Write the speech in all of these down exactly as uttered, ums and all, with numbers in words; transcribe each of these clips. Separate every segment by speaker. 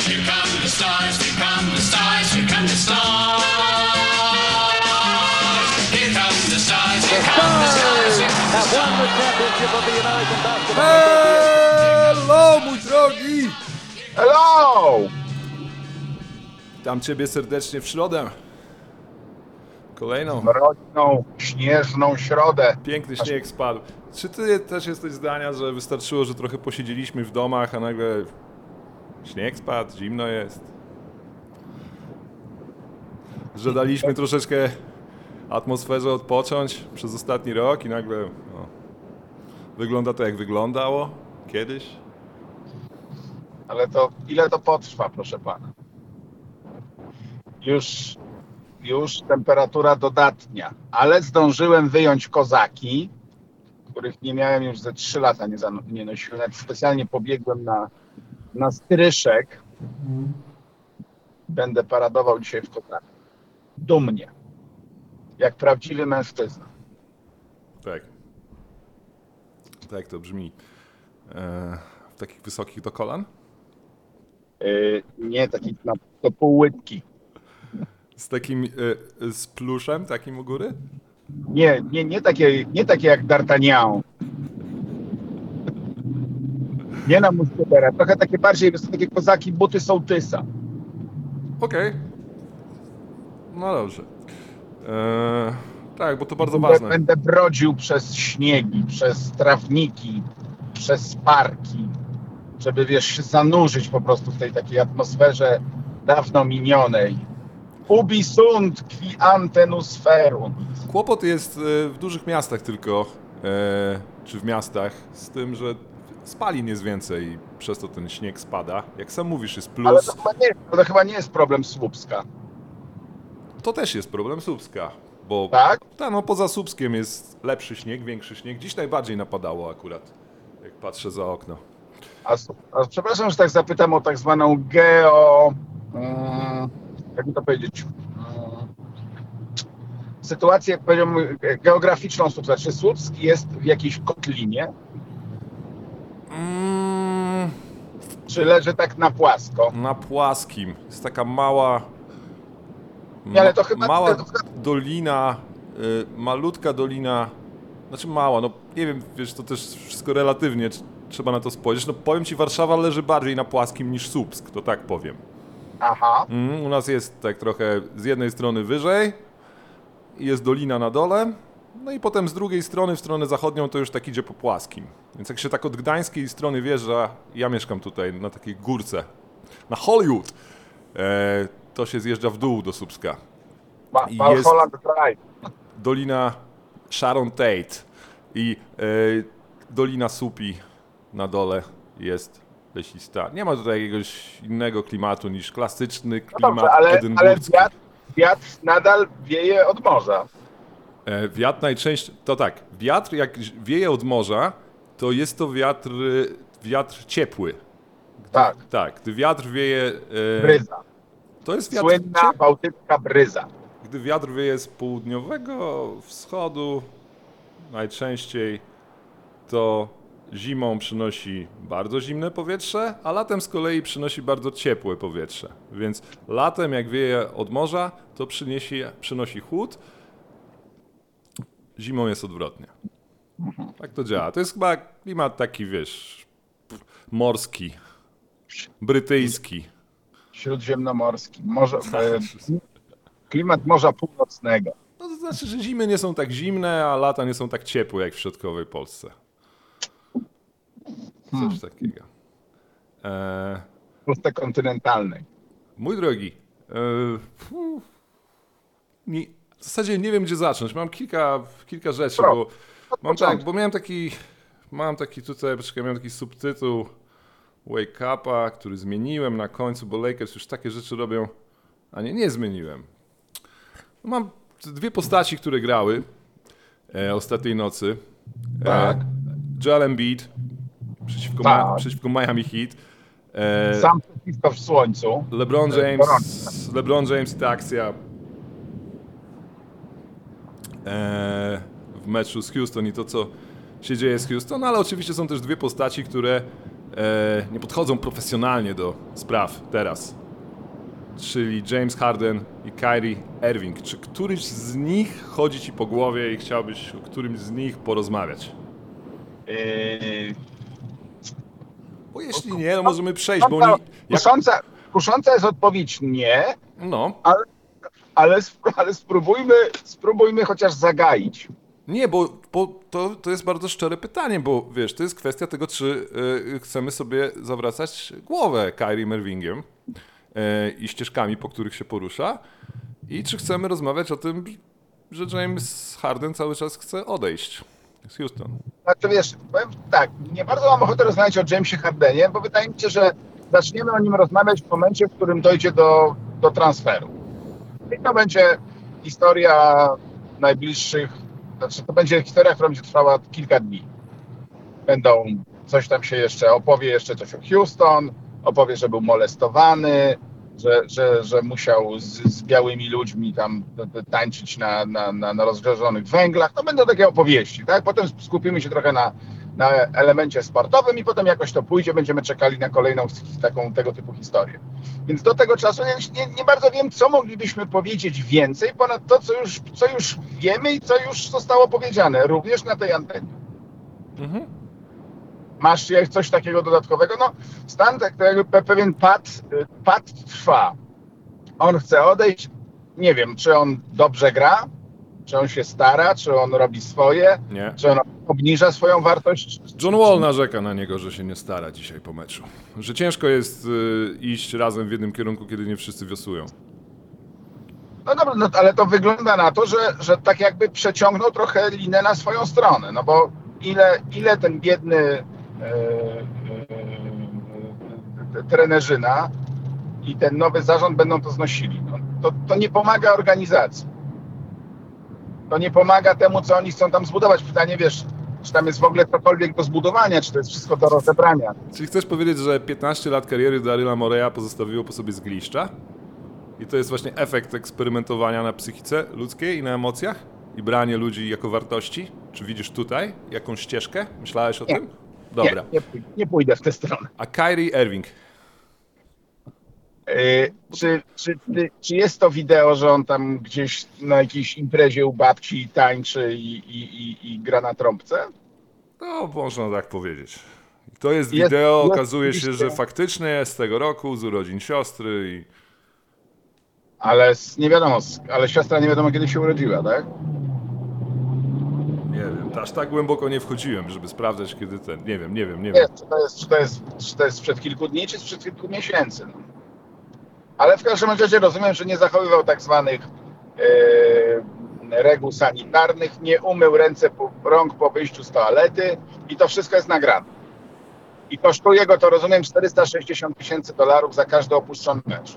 Speaker 1: here come the stars, here come the stars, here come the stars. Here come the stars, here come the stars, here come the stars. Have won the championship of the American Basketball Association.
Speaker 2: Hello, mój drogi!
Speaker 3: Hello!
Speaker 2: Witam ciebie serdecznie w środę. Kolejną.
Speaker 3: Mroźną, śnieżną środę.
Speaker 2: Piękny śnieg spadł. Czy ty też jesteś zdania, że wystarczyło, że trochę posiedzieliśmy w domach, a nagle śnieg spadł, zimno jest? Że daliśmy troszeczkę atmosferze odpocząć przez ostatni rok i nagle no, wygląda to jak wyglądało kiedyś?
Speaker 3: Ale to ile to potrwa, proszę pana? Już, już temperatura dodatnia, ale zdążyłem wyjąć kozaki, których nie miałem już ze trzy lata, nie, zan- nie nosiłem. Nawet specjalnie pobiegłem na, na stryszek. Będę paradował dzisiaj w kozakach. Dumnie. Jak prawdziwy mężczyzna.
Speaker 2: Tak. Tak to brzmi. Eee, w takich wysokich do kolan?
Speaker 3: Yy, nie takich na do pół łydki.
Speaker 2: Z takim, e, z pluszem takim u góry?
Speaker 3: Nie, nie, nie, takie, nie takie jak D'Artagnan. Nie na muszkietera. Trochę takie bardziej, to są takie kozaki, buty sołtysa.
Speaker 2: Okej. Okay. No dobrze. Eee, tak, bo to bardzo
Speaker 3: Będę,
Speaker 2: ważne.
Speaker 3: będę brodził przez śniegi, przez trawniki, przez parki, żeby, wiesz, się zanurzyć po prostu w tej takiej atmosferze dawno minionej. Ubi sunt qui ante nus ferunt.
Speaker 2: Kłopot jest e, w dużych miastach tylko, e, czy w miastach, z tym, że spalin jest więcej i przez to ten śnieg spada. Jak sam mówisz, jest
Speaker 3: Ale
Speaker 2: plus.
Speaker 3: to chyba nie, to chyba nie jest problem Słupska,
Speaker 2: To też jest problem Słupska, bo
Speaker 3: tak?
Speaker 2: ta, no, poza Słupskiem jest lepszy śnieg, większy śnieg. Dziś najbardziej napadało akurat, jak patrzę za okno.
Speaker 3: A, a przepraszam, że tak zapytam o tak zwaną geo... Mm, jak mi to powiedzieć? Mm, sytuację, powiedziałbym, geograficzną Słupska. Czy Słupsk jest w jakiejś kotlinie?
Speaker 2: Mm,
Speaker 3: Czy leży tak na płasko?
Speaker 2: na płaskim. Jest taka mała...
Speaker 3: Nie, ale to chyba-
Speaker 2: Mała
Speaker 3: to-
Speaker 2: dolina, y, malutka dolina, znaczy mała, no nie wiem, wiesz, to też wszystko relatywnie, tr- trzeba na to spojrzeć. No powiem ci, Warszawa leży bardziej na płaskim niż Słupsk, to tak powiem.
Speaker 3: Aha.
Speaker 2: Mm, u nas jest tak trochę z jednej strony wyżej, i jest dolina na dole, no i potem z drugiej strony, w stronę zachodnią, to już tak idzie po płaskim. Więc jak się tak od gdańskiej strony wjeżdża, ja mieszkam tutaj na takiej górce, na Hollywood, e, to się zjeżdża w dół do Słupska.
Speaker 3: Ma,
Speaker 2: Jest-
Speaker 3: Malholland Drive.
Speaker 2: Dolina Sharon Tate i e, Dolina Supi na dole jest lesista. Nie ma tutaj jakiegoś innego klimatu niż klasyczny
Speaker 3: No
Speaker 2: klimat
Speaker 3: dobrze, ale, ale
Speaker 2: edynburski.
Speaker 3: wiatr, wiatr nadal wieje od morza.
Speaker 2: E, wiatr najczęściej, to tak, wiatr jak wieje od morza, to jest to wiatr, wiatr ciepły.
Speaker 3: Tak,
Speaker 2: Tak, gdy wiatr wieje, e,
Speaker 3: bryza.
Speaker 2: to jest wiatr
Speaker 3: Słynna
Speaker 2: ciepły.
Speaker 3: bałtycka bryza.
Speaker 2: Gdy wiatr wieje z południowego wschodu, najczęściej to zimą przynosi bardzo zimne powietrze, a latem z kolei przynosi bardzo ciepłe powietrze. Więc latem jak wieje od morza, to przyniesie, przynosi chłód, zimą jest odwrotnie. Tak to działa. To jest chyba klimat taki, wiesz, morski, brytyjski.
Speaker 3: Śródziemnomorski. Morze, e, klimat Morza Północnego.
Speaker 2: No to znaczy, że zimy nie są tak zimne, a lata nie są tak ciepłe jak w środkowej Polsce. Coś takiego. E,
Speaker 3: W Polsce kontynentalnej.
Speaker 2: mój drogi, e, fu, nie, w zasadzie nie wiem, gdzie zacząć. Mam kilka, kilka rzeczy,
Speaker 3: Pro,
Speaker 2: bo
Speaker 3: od
Speaker 2: mam
Speaker 3: początku.
Speaker 2: tak, bo miałem taki, mam taki tutaj, poczekaj, miałem taki subtytuł Wake Upa, który zmieniłem na końcu, bo Lakers już takie rzeczy robią, a nie, nie zmieniłem. Mam dwie postaci, które grały e, ostatniej nocy.
Speaker 3: Tak.
Speaker 2: E, Joel Embiid przeciwko,
Speaker 3: Tak.
Speaker 2: Ma, przeciwko Miami Heat. E,
Speaker 3: Sam przeciwko w słońcu.
Speaker 2: LeBron James,
Speaker 3: gorąco.
Speaker 2: LeBron James i ta akcja e, w meczu z Houston i to, co się dzieje z Houston, ale oczywiście są też dwie postaci, które e, nie podchodzą profesjonalnie do spraw teraz. Czyli James Harden i Kyrie Irving. Czy któryś z nich chodzi ci po głowie i chciałbyś o którymś z nich porozmawiać?
Speaker 3: Yy,
Speaker 2: Bo jeśli nie, no możemy przejść, bo
Speaker 3: kusząca,
Speaker 2: oni... Jak...
Speaker 3: kusząca, kusząca jest odpowiedź nie,
Speaker 2: No,
Speaker 3: ale, ale, sp- ale spróbujmy, spróbujmy chociaż zagaić.
Speaker 2: nie, bo, bo to, to jest bardzo szczere pytanie, bo wiesz, to jest kwestia tego, czy y, chcemy sobie zawracać głowę Kyriem Irvingiem y, i ścieżkami, po których się porusza, i czy chcemy rozmawiać o tym, że James Harden cały czas chce odejść z Houston.
Speaker 3: Znaczy wiesz, powiem tak, nie bardzo mam ochotę rozmawiać o Jamesie Hardenie, bo wydaje mi się, że zaczniemy o nim rozmawiać w momencie, w którym dojdzie do, do transferu. I to będzie historia najbliższych, znaczy to będzie historia, która będzie trwała kilka dni. Będą, coś tam się jeszcze opowie, jeszcze coś o Houston, opowie, że był molestowany, że, że, że musiał z, z białymi ludźmi tam tańczyć na, na, na, na rozgrzeżonych węglach. To będą takie opowieści, tak? Potem skupimy się trochę na, na elemencie sportowym i potem jakoś to pójdzie, będziemy czekali na kolejną taką tego typu historię. Więc do tego czasu nie, nie bardzo wiem, co moglibyśmy powiedzieć więcej ponad to, co już, co już wiemy i co już zostało powiedziane, również na tej antenie.
Speaker 2: Mhm.
Speaker 3: Masz coś takiego dodatkowego? No, stan tak, jakby pewien pad, pad trwa. On chce odejść. Nie wiem, czy on dobrze gra, czy on się stara, czy on robi swoje,
Speaker 2: Nie.
Speaker 3: czy on obniża swoją wartość.
Speaker 2: John Wall narzeka na niego, że się nie stara dzisiaj po meczu. Że ciężko jest y, iść razem w jednym kierunku, kiedy nie wszyscy wiosłują.
Speaker 3: No dobra, no, ale to wygląda na to, że, że tak jakby przeciągnął trochę linę na swoją stronę, no bo ile, ile ten biedny e, e, e, trenerzyna i ten nowy zarząd będą to znosili. No, to, to nie pomaga organizacji. To nie pomaga temu, co oni chcą tam zbudować. Pytanie, wiesz, czy tam jest w ogóle cokolwiek do zbudowania, czy to jest wszystko do rozebrania.
Speaker 2: Czyli chcesz powiedzieć, że piętnaście lat kariery Daryla Moreya pozostawiło po sobie zgliszcza? I to jest właśnie efekt eksperymentowania na psychice ludzkiej i na emocjach? I branie ludzi jako wartości? Czy widzisz tutaj jakąś ścieżkę? Myślałeś o
Speaker 3: Nie.
Speaker 2: tym? Dobra.
Speaker 3: Nie, nie, pójdę, nie pójdę w tę stronę.
Speaker 2: A Kyrie Irving?
Speaker 3: Yy, czy, czy, czy, czy jest to wideo, że on tam gdzieś na jakiejś imprezie u babci tańczy i, i, i, i gra na trąbce?
Speaker 2: No, można tak powiedzieć. I to jest
Speaker 3: Jest-
Speaker 2: wideo,
Speaker 3: jest
Speaker 2: okazuje się,
Speaker 3: oczywiście-
Speaker 2: że faktycznie jest z tego roku, z urodzin siostry i...
Speaker 3: Ale z- nie wiadomo, z- ale siostra nie wiadomo kiedy się urodziła, tak?
Speaker 2: Nie wiem, aż tak głęboko nie wchodziłem, żeby sprawdzać, kiedy ten... Nie wiem, nie wiem, nie
Speaker 3: Nie,
Speaker 2: wiem.
Speaker 3: czy to jest, czy to jest, czy to jest sprzed kilku dni, czy sprzed kilku miesięcy. No. Ale w każdym razie rozumiem, że nie zachowywał tak zwanych e, reguł sanitarnych, nie umył ręce po, rąk po wyjściu z toalety i to wszystko jest nagrane. I kosztuje go to, rozumiem, czterysta sześćdziesiąt tysięcy dolarów za każdy opuszczony mecz.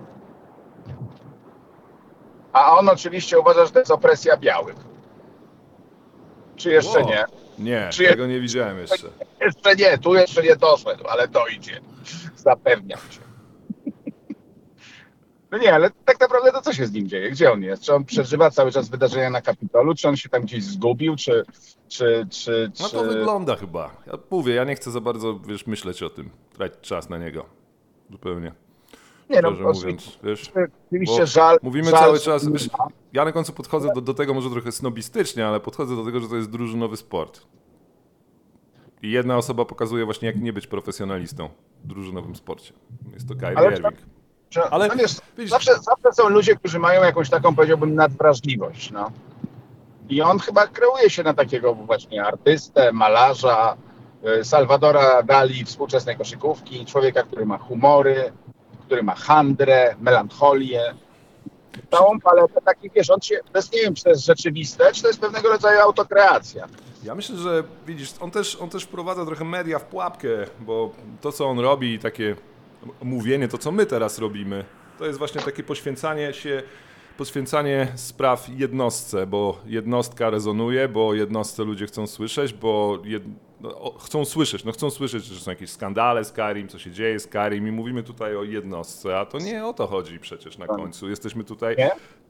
Speaker 3: A on oczywiście uważa, że to jest opresja białych. Czy jeszcze
Speaker 2: Wow.
Speaker 3: nie?
Speaker 2: Nie,
Speaker 3: Czy-
Speaker 2: tego nie widziałem jeszcze.
Speaker 3: Jeszcze nie, tu jeszcze nie doszedł, ale dojdzie. Zapewniam cię. No nie, ale tak naprawdę to co się z nim dzieje? Gdzie on jest? Czy on przeżywa cały czas wydarzenia na Kapitolu? Czy on się tam gdzieś zgubił? Czy, czy, czy,
Speaker 2: No
Speaker 3: czy...
Speaker 2: to wygląda chyba. Ja mówię, ja nie chcę za bardzo, wiesz, myśleć o tym. Tracić czas na niego. Zupełnie.
Speaker 3: Nie, no,
Speaker 2: Szczerze
Speaker 3: oczywiście,
Speaker 2: mówiąc, wiesz.
Speaker 3: oczywiście
Speaker 2: Bo
Speaker 3: żal.
Speaker 2: mówimy
Speaker 3: żal,
Speaker 2: cały
Speaker 3: że
Speaker 2: czas,
Speaker 3: nie
Speaker 2: wiesz,
Speaker 3: ma.
Speaker 2: ja na końcu podchodzę do, do tego może trochę snobistycznie, ale podchodzę do tego, że to jest drużynowy sport. I jedna osoba pokazuje właśnie, jak nie być profesjonalistą w drużynowym sporcie. Jest to Kyrie
Speaker 3: Ale-
Speaker 2: Irving.
Speaker 3: Że,
Speaker 2: Ale
Speaker 3: no wiesz,
Speaker 2: widzisz-
Speaker 3: zawsze, zawsze są ludzie, którzy mają jakąś taką, powiedziałbym, nadwrażliwość. No. I on chyba kreuje się na takiego właśnie artystę, malarza, y, Salvadora Dali współczesnej koszykówki, człowieka, który ma humory, który ma handrę, melancholię. Całą paletę takich, wiesz, on się, to jest, nie wiem, czy to jest rzeczywiste, czy to jest pewnego rodzaju autokreacja.
Speaker 2: Ja myślę, że widzisz, on też, on też wprowadza trochę media w pułapkę, bo to, co on robi, takie mówienie, to, co my teraz robimy, to jest właśnie takie poświęcanie się, poświęcanie spraw jednostce, bo jednostka rezonuje, bo jednostce ludzie chcą słyszeć, bo jed... no, o, chcą słyszeć, no chcą słyszeć, że są jakieś skandale z Kyrim, co się dzieje z Kyrim i mówimy tutaj o jednostce, a to nie o to chodzi przecież na końcu. Jesteśmy tutaj
Speaker 3: Nie?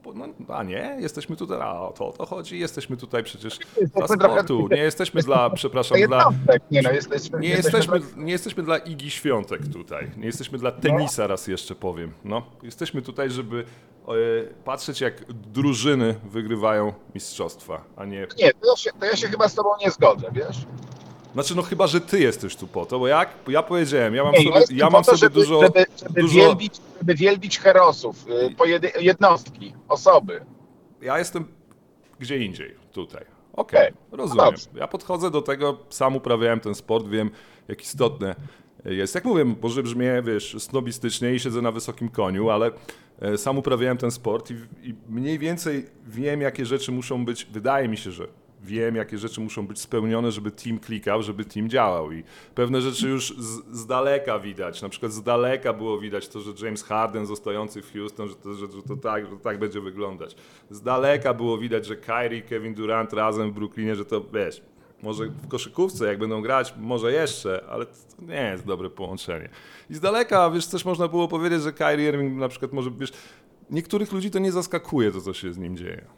Speaker 2: no, a nie, jesteśmy tutaj, a o to o to chodzi, jesteśmy tutaj przecież
Speaker 3: Jesteśmy
Speaker 2: dla
Speaker 3: trochę-
Speaker 2: sportu, nie jesteśmy dla, przepraszam, dla...
Speaker 3: Jednostek, nie no, jesteśmy,
Speaker 2: Nie jesteśmy, nie jesteśmy dla Igi Świątek tutaj, nie jesteśmy dla tenisa, raz jeszcze powiem. No, jesteśmy tutaj, żeby e, patrzeć, jak drużyny wygrywają mistrzostwa, a nie...
Speaker 3: Nie, to ja, się, to ja się chyba z tobą nie zgodzę, wiesz?
Speaker 2: Znaczy, no chyba, że ty jesteś tu po to, bo jak ja powiedziałem, ja mam
Speaker 3: Nie,
Speaker 2: sobie,
Speaker 3: ja jestem
Speaker 2: ja
Speaker 3: po
Speaker 2: mam
Speaker 3: to,
Speaker 2: sobie
Speaker 3: żeby,
Speaker 2: dużo...
Speaker 3: żeby, żeby,
Speaker 2: dużo
Speaker 3: wielbić, żeby wielbić herosów, y, pojedy, jednostki, osoby.
Speaker 2: ja jestem gdzie indziej, tutaj. Okej,
Speaker 3: Okej,
Speaker 2: rozumiem.
Speaker 3: dobrze.
Speaker 2: Ja podchodzę do tego, sam uprawiałem ten sport, wiem, jak istotne jest. Jak mówię, może brzmię, wiesz, snobistycznie i siedzę na wysokim koniu, ale e, sam uprawiałem ten sport i, i mniej więcej wiem, jakie rzeczy muszą być, wydaje mi się, że wiem, jakie rzeczy muszą być spełnione, żeby team klikał, żeby team działał i pewne rzeczy już z, z daleka widać. Na przykład z daleka było widać to, że James Harden zostający w Houston, że to, że, że to, tak, że to tak będzie wyglądać. Z daleka było widać, że Kyrie i Kevin Durant razem w Brooklynie, że to, wiesz, może w koszykówce, jak będą grać, może jeszcze, ale to nie jest dobre połączenie. I z daleka, wiesz, też można było powiedzieć, że Kyrie Irving na przykład może, wiesz, niektórych ludzi to nie zaskakuje to, co się z nim dzieje.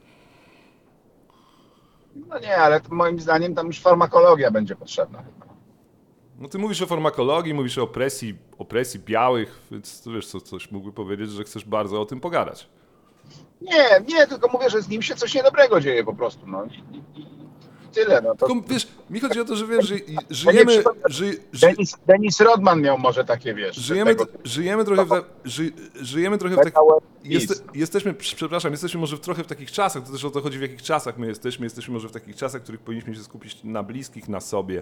Speaker 3: No nie, ale to moim zdaniem tam już farmakologia będzie potrzebna chyba.
Speaker 2: No ty mówisz o farmakologii, mówisz o opresji, opresji białych, więc to wiesz co, coś mógłby powiedzieć, że chcesz bardzo o tym pogadać.
Speaker 3: Nie, nie, tylko mówię, że z nim się coś niedobrego dzieje po prostu, no i, i, i tyle. No to...
Speaker 2: Tylko wiesz, mi chodzi o to, że wiesz, że żyjemy, ży, ży,
Speaker 3: Dennis, Dennis Rodman miał może takie, wiesz...
Speaker 2: żyjemy,
Speaker 3: tego,
Speaker 2: żyjemy trochę w, ta- ży, żyjemy trochę w takich... Jest, jesteśmy, przepraszam, jesteśmy może w trochę w takich czasach, to też o to chodzi, w jakich czasach my jesteśmy, jesteśmy może w takich czasach, w których powinniśmy się skupić na bliskich, na sobie.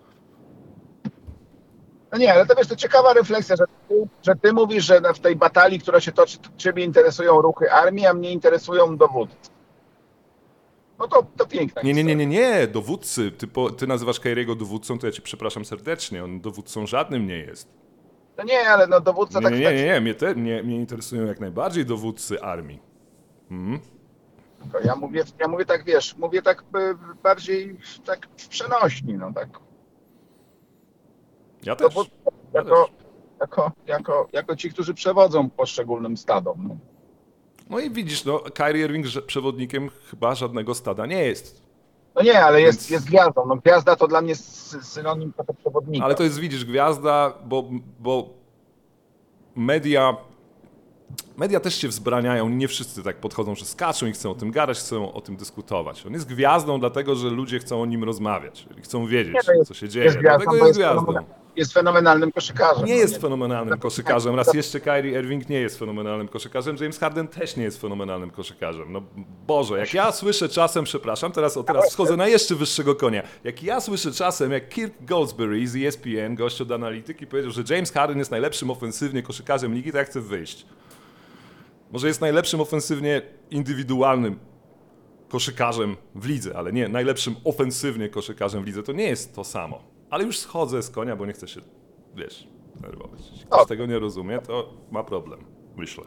Speaker 3: No nie, ale to wiesz, to ciekawa refleksja, że ty, że ty mówisz, że w tej batalii, która się toczy, ciebie interesują ruchy armii, a mnie interesują dowódcy. No to, to piękna
Speaker 2: Nie, nie, nie,
Speaker 3: historia.
Speaker 2: nie, nie, dowódcy, ty, po, ty nazywasz Kyriego dowódcą, to ja cię przepraszam serdecznie, on dowódcą żadnym nie jest.
Speaker 3: No nie, ale no dowódca
Speaker 2: Nie,
Speaker 3: tak...
Speaker 2: nie, nie,
Speaker 3: tak
Speaker 2: nie, nie. Mnie, te, mnie, mnie interesują jak najbardziej dowódcy armii. Mhm.
Speaker 3: Ja mówię, ja mówię tak, wiesz, mówię tak y, bardziej tak w przenośni, no tak.
Speaker 2: Ja też.
Speaker 3: Dowódca,
Speaker 2: Ja
Speaker 3: jako,
Speaker 2: też.
Speaker 3: jako, jako, jako ci, którzy przewodzą poszczególnym stadom. No.
Speaker 2: No i widzisz, no, Kyrie Irving że przewodnikiem chyba żadnego stada nie jest.
Speaker 3: No nie, ale jest,
Speaker 2: Więc-
Speaker 3: jest gwiazdą. No gwiazda to dla mnie sy- synonim trochę przewodnika.
Speaker 2: Ale to jest, widzisz, gwiazda, bo, bo media, media też się wzbraniają, nie wszyscy tak podchodzą, że skaczą i chcą o tym gadać, chcą o tym dyskutować. On jest gwiazdą dlatego, że ludzie chcą o nim rozmawiać, czyli chcą wiedzieć,
Speaker 3: Nie, to jest-
Speaker 2: co się dzieje,
Speaker 3: jest gwiazdą,
Speaker 2: dlatego
Speaker 3: bo
Speaker 2: jest
Speaker 3: jest,
Speaker 2: gwiazdą.
Speaker 3: fenomenal, jest fenomenalnym koszykarzem.
Speaker 2: Nie
Speaker 3: no
Speaker 2: jest fenomenalnym koszykarzem. Raz jeszcze Kyrie Irving nie jest fenomenalnym koszykarzem. James Harden też nie jest fenomenalnym koszykarzem. No Boże, jak ja słyszę czasem, przepraszam, teraz, o, teraz wchodzę na jeszcze wyższego konia. Jak ja słyszę czasem, jak Kirk Goldsberry z E S P N, gość od analityki, powiedział, że James Harden jest najlepszym ofensywnie koszykarzem ligi, to ja chcę wyjść. Może jest najlepszym ofensywnie indywidualnym koszykarzem w lidze, ale nie najlepszym ofensywnie koszykarzem w lidze. To nie jest to samo. Ale już schodzę z konia, bo nie chcę się, wiesz, nerwować. Jeśli ktoś
Speaker 3: O.
Speaker 2: tego nie rozumie, to ma problem, myślę.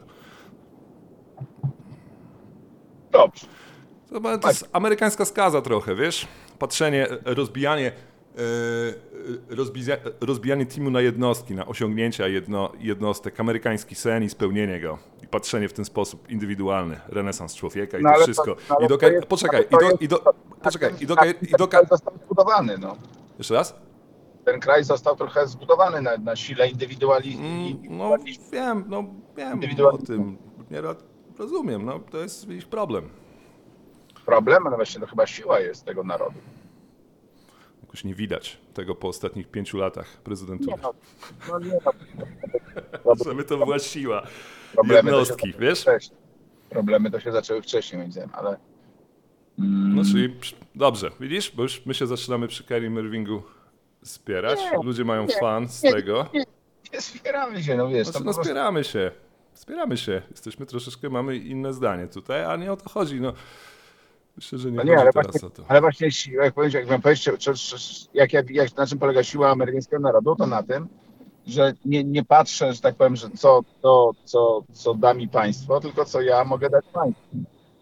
Speaker 3: Dobrze.
Speaker 2: To, ma- to jest amerykańska skaza trochę, wiesz? Patrzenie, e, rozbijanie, e, e, rozbija, rozbijanie teamu na jednostki, na osiągnięcia jedno, jednostek, amerykański sen i spełnienie go. I patrzenie w ten sposób indywidualny, renesans człowieka i
Speaker 3: No
Speaker 2: to
Speaker 3: ale
Speaker 2: wszystko.
Speaker 3: to- no ale
Speaker 2: I do,
Speaker 3: to jest-
Speaker 2: poczekaj,
Speaker 3: to
Speaker 2: i do,
Speaker 3: jest-
Speaker 2: i do, poczekaj, i do,
Speaker 3: ten,
Speaker 2: i do,
Speaker 3: ten kraj został zbudowany, no.
Speaker 2: jeszcze raz?
Speaker 3: Ten kraj został trochę zbudowany na, na sile indywiduali,
Speaker 2: Mm, No
Speaker 3: indywidualizmu.
Speaker 2: wiem, no wiem o
Speaker 3: Indywidualny.
Speaker 2: tym. Nie ro- rozumiem, no to jest ich problem.
Speaker 3: Problem, no właśnie to chyba siła jest tego narodu.
Speaker 2: Jakoś nie widać tego po ostatnich pięciu latach prezydentury.
Speaker 3: Nie, no, no nie, no.
Speaker 2: Żeby to była siła
Speaker 3: Problemy to się
Speaker 2: jednostki,
Speaker 3: zaczęły
Speaker 2: wiesz?
Speaker 3: wcześniej. Problemy to się zaczęły wcześniej, moim zdaniem, ale... Mm,
Speaker 2: No czyli psz, dobrze, widzisz, bo już my się zaczynamy przy Kyrie Irvingu spierać.
Speaker 3: Nie,
Speaker 2: Ludzie mają
Speaker 3: nie,
Speaker 2: fan z
Speaker 3: nie,
Speaker 2: tego.
Speaker 3: Nie, nie spieramy się, no wiesz.
Speaker 2: Znaczy,
Speaker 3: to
Speaker 2: no
Speaker 3: po prostu-
Speaker 2: spieramy się. Spieramy się. Jesteśmy troszeczkę, mamy inne zdanie tutaj, a nie o to chodzi. No, myślę, że nie
Speaker 3: No
Speaker 2: chodzi
Speaker 3: nie, ale
Speaker 2: teraz
Speaker 3: właśnie,
Speaker 2: o to.
Speaker 3: ale właśnie si- jak powiedzieć, jak miałem powiedzieć, czy, czy, jak, jak, jak, na czym polega siła amerykańskiego narodu, to na tym, że nie, nie patrzę, że tak powiem, że co, to, co, co da mi państwo, tylko co ja mogę dać państwu.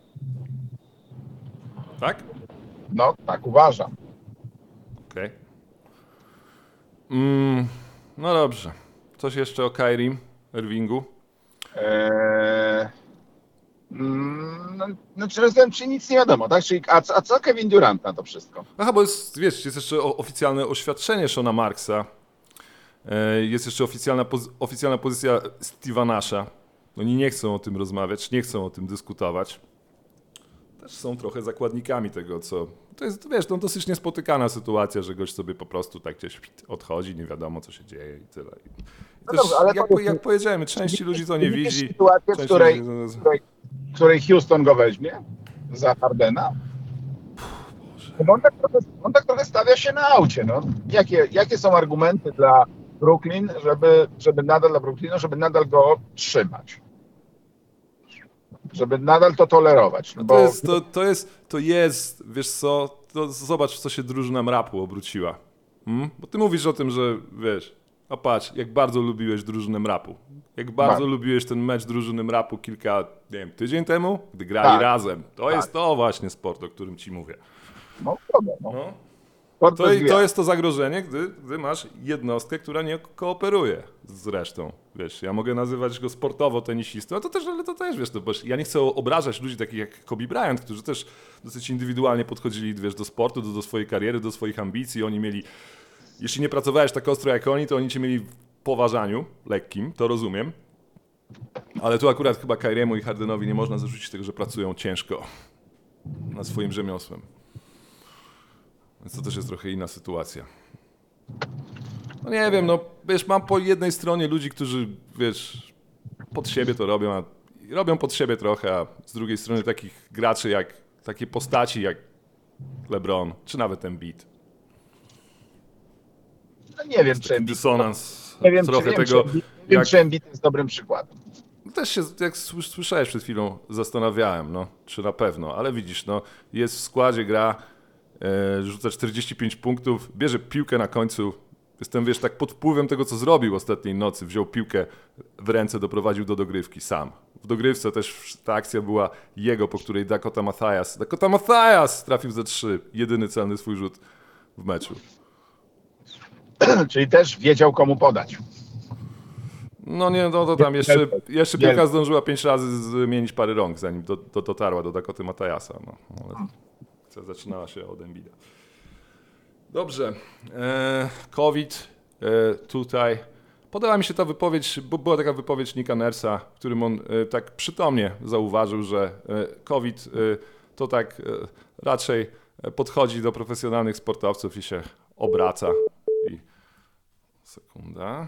Speaker 2: Tak?
Speaker 3: No, tak uważam.
Speaker 2: Okej. Mm, no dobrze. Coś jeszcze o Kyrie Irvingu?
Speaker 3: Eee, mm, no, no czy, czy nic nie wiadomo, tak? Czyli, a, co- a co Kevin Durant na to wszystko?
Speaker 2: Aha, bo jest, wiesz, jest jeszcze o- oficjalne oświadczenie Shona Marksa. E, Jest jeszcze oficjalna, poz- oficjalna pozycja Steve'a Nasha. Oni nie chcą o tym rozmawiać, nie chcą o tym dyskutować. Też są trochę zakładnikami tego, co... To jest, wiesz, no dosyć niespotykana sytuacja, że gość sobie po prostu tak gdzieś odchodzi, nie wiadomo, co się dzieje i tyle. I
Speaker 3: No
Speaker 2: też,
Speaker 3: dobrze, ale
Speaker 2: jak,
Speaker 3: powiedz mi,
Speaker 2: jak powiedziałem, części ludzi to nie
Speaker 3: widzisz
Speaker 2: widzi.
Speaker 3: sytuację, w
Speaker 2: część
Speaker 3: której,
Speaker 2: ludzi-
Speaker 3: w której, w której Houston go weźmie za Hardena? Bo On tak, trochę, on tak trochę stawia się na aucie. No. Jakie, jakie są argumenty dla Brooklyn, żeby, żeby nadal dla Brooklynu, żeby nadal go trzymać? Żeby nadal to tolerować.
Speaker 2: No
Speaker 3: Bo
Speaker 2: to, jest, to, to, jest, to jest, wiesz co, to zobacz, w co się drużyna rapu obróciła. Hmm? Bo ty mówisz o tym, że wiesz, a patrz, jak bardzo lubiłeś drużynę rapu. Jak bardzo
Speaker 3: Tak.
Speaker 2: lubiłeś ten mecz drużyny rapu kilka, nie wiem, tydzień temu, gdy grali
Speaker 3: Tak.
Speaker 2: razem. To
Speaker 3: Tak.
Speaker 2: jest to właśnie sport, o którym ci mówię.
Speaker 3: no, dobra, no.
Speaker 2: No.
Speaker 3: Sport
Speaker 2: To,
Speaker 3: bez
Speaker 2: to
Speaker 3: gwiazd.
Speaker 2: jest to zagrożenie, gdy, gdy masz jednostkę, która nie kooperuje z resztą. Wiesz, ja mogę nazywać go sportowo tenisistą, a to też, ale to też, wiesz, to, bo ja nie chcę obrażać ludzi takich jak Kobe Bryant, którzy też dosyć indywidualnie podchodzili, wiesz, do sportu, do, do swojej kariery, do swoich ambicji. Oni mieli, jeśli nie pracowałeś tak ostro jak oni, to oni cię mieli w poważaniu lekkim, to rozumiem. Ale tu akurat chyba Kyriemu i Hardenowi nie można zarzucić tego, że pracują ciężko nad swoim rzemiosłem. Więc to też jest trochę inna sytuacja. No nie wiem, no wiesz, mam po jednej stronie ludzi, którzy, wiesz, pod siebie to robią, a robią pod siebie trochę, a z drugiej strony takich graczy jak, takie postaci jak LeBron, czy nawet Embiid.
Speaker 3: No, nie wiem, czy
Speaker 2: Taki
Speaker 3: Embiid,
Speaker 2: dysonans
Speaker 3: nie wiem,
Speaker 2: trochę
Speaker 3: czy, wiem,
Speaker 2: tego,
Speaker 3: czy, Embiid, nie wiem,
Speaker 2: jak...
Speaker 3: czy Embiit jest dobrym przykładem.
Speaker 2: Też się, jak słys- słyszałeś przed chwilą, zastanawiałem, no, czy na pewno, ale widzisz, no, jest w składzie, gra, e, rzuca czterdzieści pięć punktów, bierze piłkę na końcu. Jestem, wiesz, tak pod wpływem tego, co zrobił ostatniej nocy. Wziął piłkę w ręce, doprowadził do dogrywki sam. W dogrywce też ta akcja była jego, po której Dakota Mathias, Dakota Mathias trafił ze trzy. Jedyny celny swój rzut w meczu.
Speaker 3: Czyli też wiedział, komu podać.
Speaker 2: No nie, no to tam jeszcze, jeszcze
Speaker 3: Wielko.
Speaker 2: piłka zdążyła pięć razy zmienić parę rąk, zanim do, do, dotarła do Dakoty Mathiasa. No, ale akcja zaczynała się od Embida. Dobrze. E, COVID e, tutaj. Podoba mi się ta wypowiedź, bo była taka wypowiedź Nicka Nurse'a, w którym on e, tak przytomnie zauważył, że e, COVID e, to tak e, raczej podchodzi do profesjonalnych sportowców i się obraca. I... Sekunda.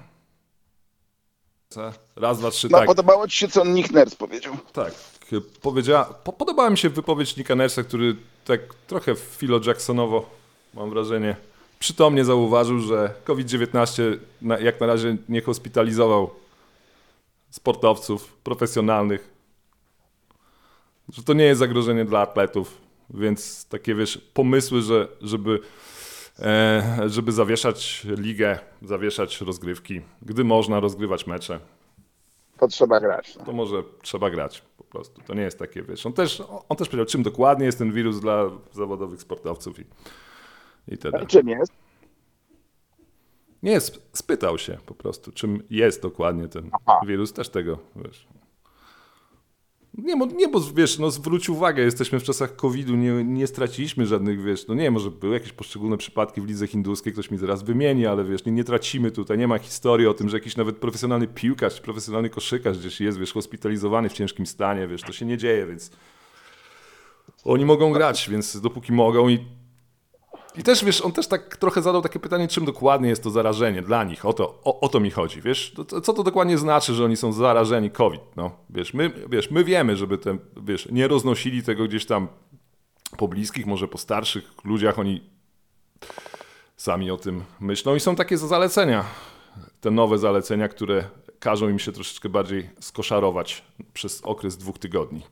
Speaker 2: Raz, dwa, trzy,
Speaker 3: No,
Speaker 2: tak.
Speaker 3: podobało ci się, co Nick Nurse powiedział?
Speaker 2: Tak, powiedziała, po, podobała mi się wypowiedź Nicka Nurse'a, który tak trochę Philo Jacksonowo, mam wrażenie, przytomnie zauważył, że COVID dziewiętnaście na, jak na razie nie hospitalizował sportowców profesjonalnych, że to nie jest zagrożenie dla atletów, więc takie, wiesz, pomysły, że, żeby, e, żeby zawieszać ligę, zawieszać rozgrywki, gdy można rozgrywać mecze,
Speaker 3: To trzeba grać. No.
Speaker 2: to może trzeba grać po prostu. To nie jest takie, wiesz, on też, on też powiedział, czym dokładnie jest ten wirus dla zawodowych sportowców i, i tyle.
Speaker 3: Czym jest?
Speaker 2: Nie, sp- spytał się po prostu, czym jest dokładnie ten
Speaker 3: Aha.
Speaker 2: wirus, też tego, wiesz. Nie, bo, nie, bo wiesz, no zwróć uwagę, jesteśmy w czasach kowida, nie, nie straciliśmy żadnych, wiesz, no nie, może były jakieś poszczególne przypadki w lidze hinduskiej, ktoś mi zaraz wymieni, ale wiesz, nie, nie tracimy tutaj, nie ma historii o tym, że jakiś nawet profesjonalny piłkarz, profesjonalny koszykarz gdzieś jest, wiesz, hospitalizowany w ciężkim stanie, wiesz, to się nie dzieje, więc oni mogą grać, więc dopóki mogą i I też, wiesz, on też tak trochę zadał takie pytanie, czym dokładnie jest to zarażenie dla nich. O to, o, o to mi chodzi, wiesz? To, to, co to dokładnie znaczy, że oni są zarażeni COVID, no? Wiesz, my, wiesz, my wiemy, żeby te, wiesz, nie roznosili tego gdzieś tam po bliskich, może po starszych ludziach, oni sami o tym myślą i są takie zalecenia, te nowe zalecenia, które każą im się troszeczkę bardziej skoszarować przez okres dwóch tygodni.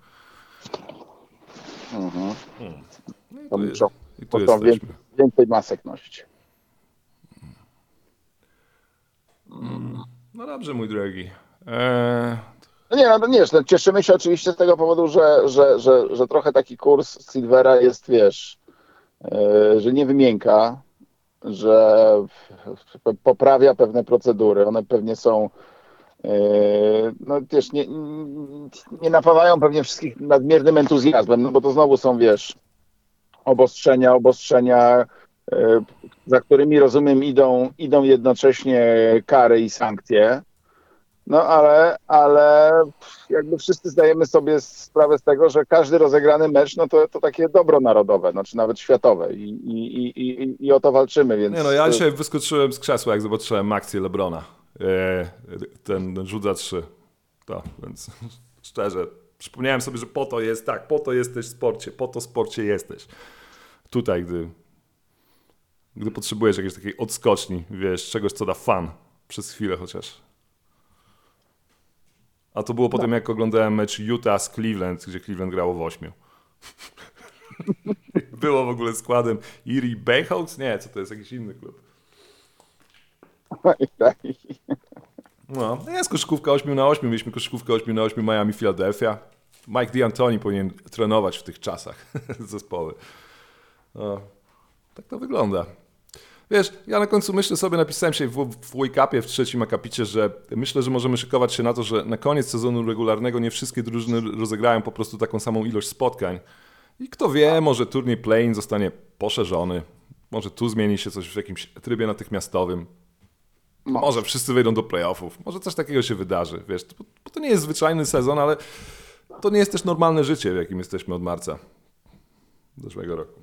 Speaker 3: Mhm.
Speaker 2: Hmm. No i
Speaker 3: To
Speaker 2: tu,
Speaker 3: muszą,
Speaker 2: i tu
Speaker 3: muszą
Speaker 2: jesteśmy.
Speaker 3: więcej, więcej masek nosić.
Speaker 2: No dobrze, mój drogi. Eee,
Speaker 3: No nie, no nie, no cieszymy się oczywiście z tego powodu, że, że, że, że trochę taki kurs Silvera jest, wiesz, yy, że nie wymięka, że poprawia pewne procedury. One pewnie są No wiesz, nie, nie napawają pewnie wszystkich nadmiernym entuzjazmem, no bo to znowu są, wiesz, obostrzenia, obostrzenia, za którymi, rozumiem, idą, idą jednocześnie kary i sankcje. No ale, ale jakby wszyscy zdajemy sobie sprawę z tego, że każdy rozegrany mecz, no to, to takie dobro narodowe, no, czy nawet światowe i, i, i, i, i o to walczymy, więc...
Speaker 2: Nie no, ja dzisiaj wyskoczyłem z krzesła, jak zobaczyłem akcję LeBrona. Ten rzut za trzy. To, więc szczerze, przypomniałem sobie, że po to jest, tak, po to jesteś w sporcie, po to w sporcie jesteś. Tutaj, gdy, gdy potrzebujesz jakiejś takiej odskoczni, wiesz, czegoś, co da fan, przez chwilę chociaż. A to było no. Potem, jak oglądałem mecz Utah z Cleveland, gdzie Cleveland grało w ośmiu. Było w ogóle składem Erie Bayhawks? Nie, co to jest, jakiś inny klub. No, jest koszykówka osiem na osiem, mieliśmy koszykówkę osiem na osiem Miami, Philadelphia. Mike D'Antoni powinien trenować w tych czasach zespoły. No, tak to wygląda. Wiesz, ja na końcu myślę sobie, napisałem się w, w wake-upie w trzecim akapicie, że myślę, że możemy szykować się na to, że na koniec sezonu regularnego nie wszystkie drużyny rozegrają po prostu taką samą ilość spotkań. I kto wie, może turniej play-in zostanie poszerzony, może tu zmieni się coś w jakimś trybie natychmiastowym. Może, może wszyscy wejdą do playoffów, może coś takiego się wydarzy, wiesz, bo, bo to nie jest zwyczajny sezon, ale to nie jest też normalne życie, w jakim jesteśmy od marca zeszłego roku.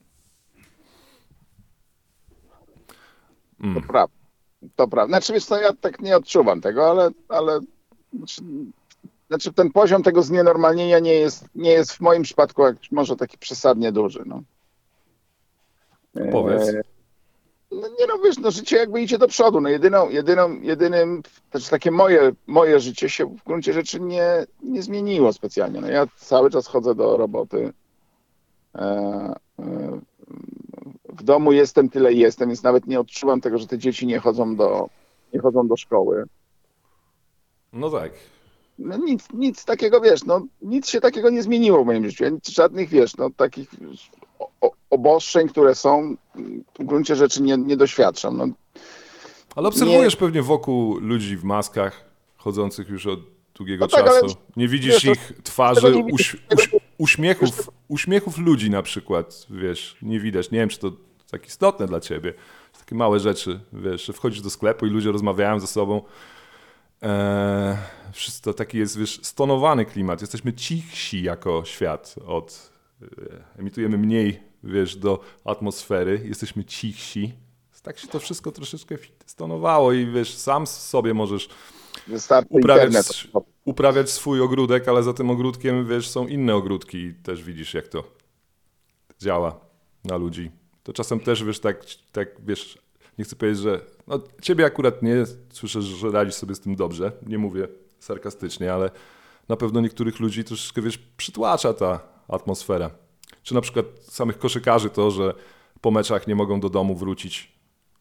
Speaker 3: Mm. To prawda, to prawda. Znaczy, wiesz co, ja tak nie odczuwam tego, ale, ale znaczy, znaczy ten poziom tego znienormalnienia nie jest, nie jest w moim przypadku jakiś może taki przesadnie duży, no.
Speaker 2: Powiedz.
Speaker 3: E, no nie no, wiesz, no życie jakby idzie do przodu, no jedyną, jedyną, jedynym, znaczy takie moje, moje życie się w gruncie rzeczy nie, nie zmieniło specjalnie, no ja cały czas chodzę do roboty, e, e, w domu jestem, tyle jestem, więc nawet nie odczuwam tego, że te dzieci nie chodzą do, nie chodzą do szkoły.
Speaker 2: No tak.
Speaker 3: No nic, nic takiego, wiesz, no nic się takiego nie zmieniło w moim życiu. Ja żadnych, wiesz, no takich o, obostrzeń, które są, w gruncie rzeczy nie, nie doświadczam. No,
Speaker 2: ale obserwujesz
Speaker 3: nie...
Speaker 2: pewnie wokół ludzi w maskach, chodzących już od długiego
Speaker 3: no tak,
Speaker 2: czasu.
Speaker 3: ale...
Speaker 2: Nie widzisz
Speaker 3: wiesz,
Speaker 2: ich twarzy,
Speaker 3: nie
Speaker 2: uś, uś, uśmiechów, uśmiechów ludzi na przykład, wiesz, nie widać. Nie wiem, czy to tak istotne dla ciebie. Takie małe rzeczy, wiesz, że wchodzisz do sklepu i ludzie rozmawiają ze sobą. Eee, wszystko taki jest, wiesz, stonowany klimat. Jesteśmy cichsi jako świat od... Emitujemy mniej, wiesz, do atmosfery. Jesteśmy cichsi. Tak się to wszystko troszeczkę stonowało i wiesz, sam sobie możesz uprawiać, uprawiać swój ogródek, ale za tym ogródkiem, wiesz, są inne ogródki i też widzisz, jak to działa na ludzi. To czasem też, wiesz, tak, tak wiesz, nie chcę powiedzieć, że no, ciebie akurat nie, słyszę, że radzisz sobie z tym dobrze, nie mówię sarkastycznie, ale na pewno niektórych ludzi troszeczkę, wiesz, przytłacza ta atmosfera. Czy na przykład samych koszykarzy to, że po meczach nie mogą do domu wrócić.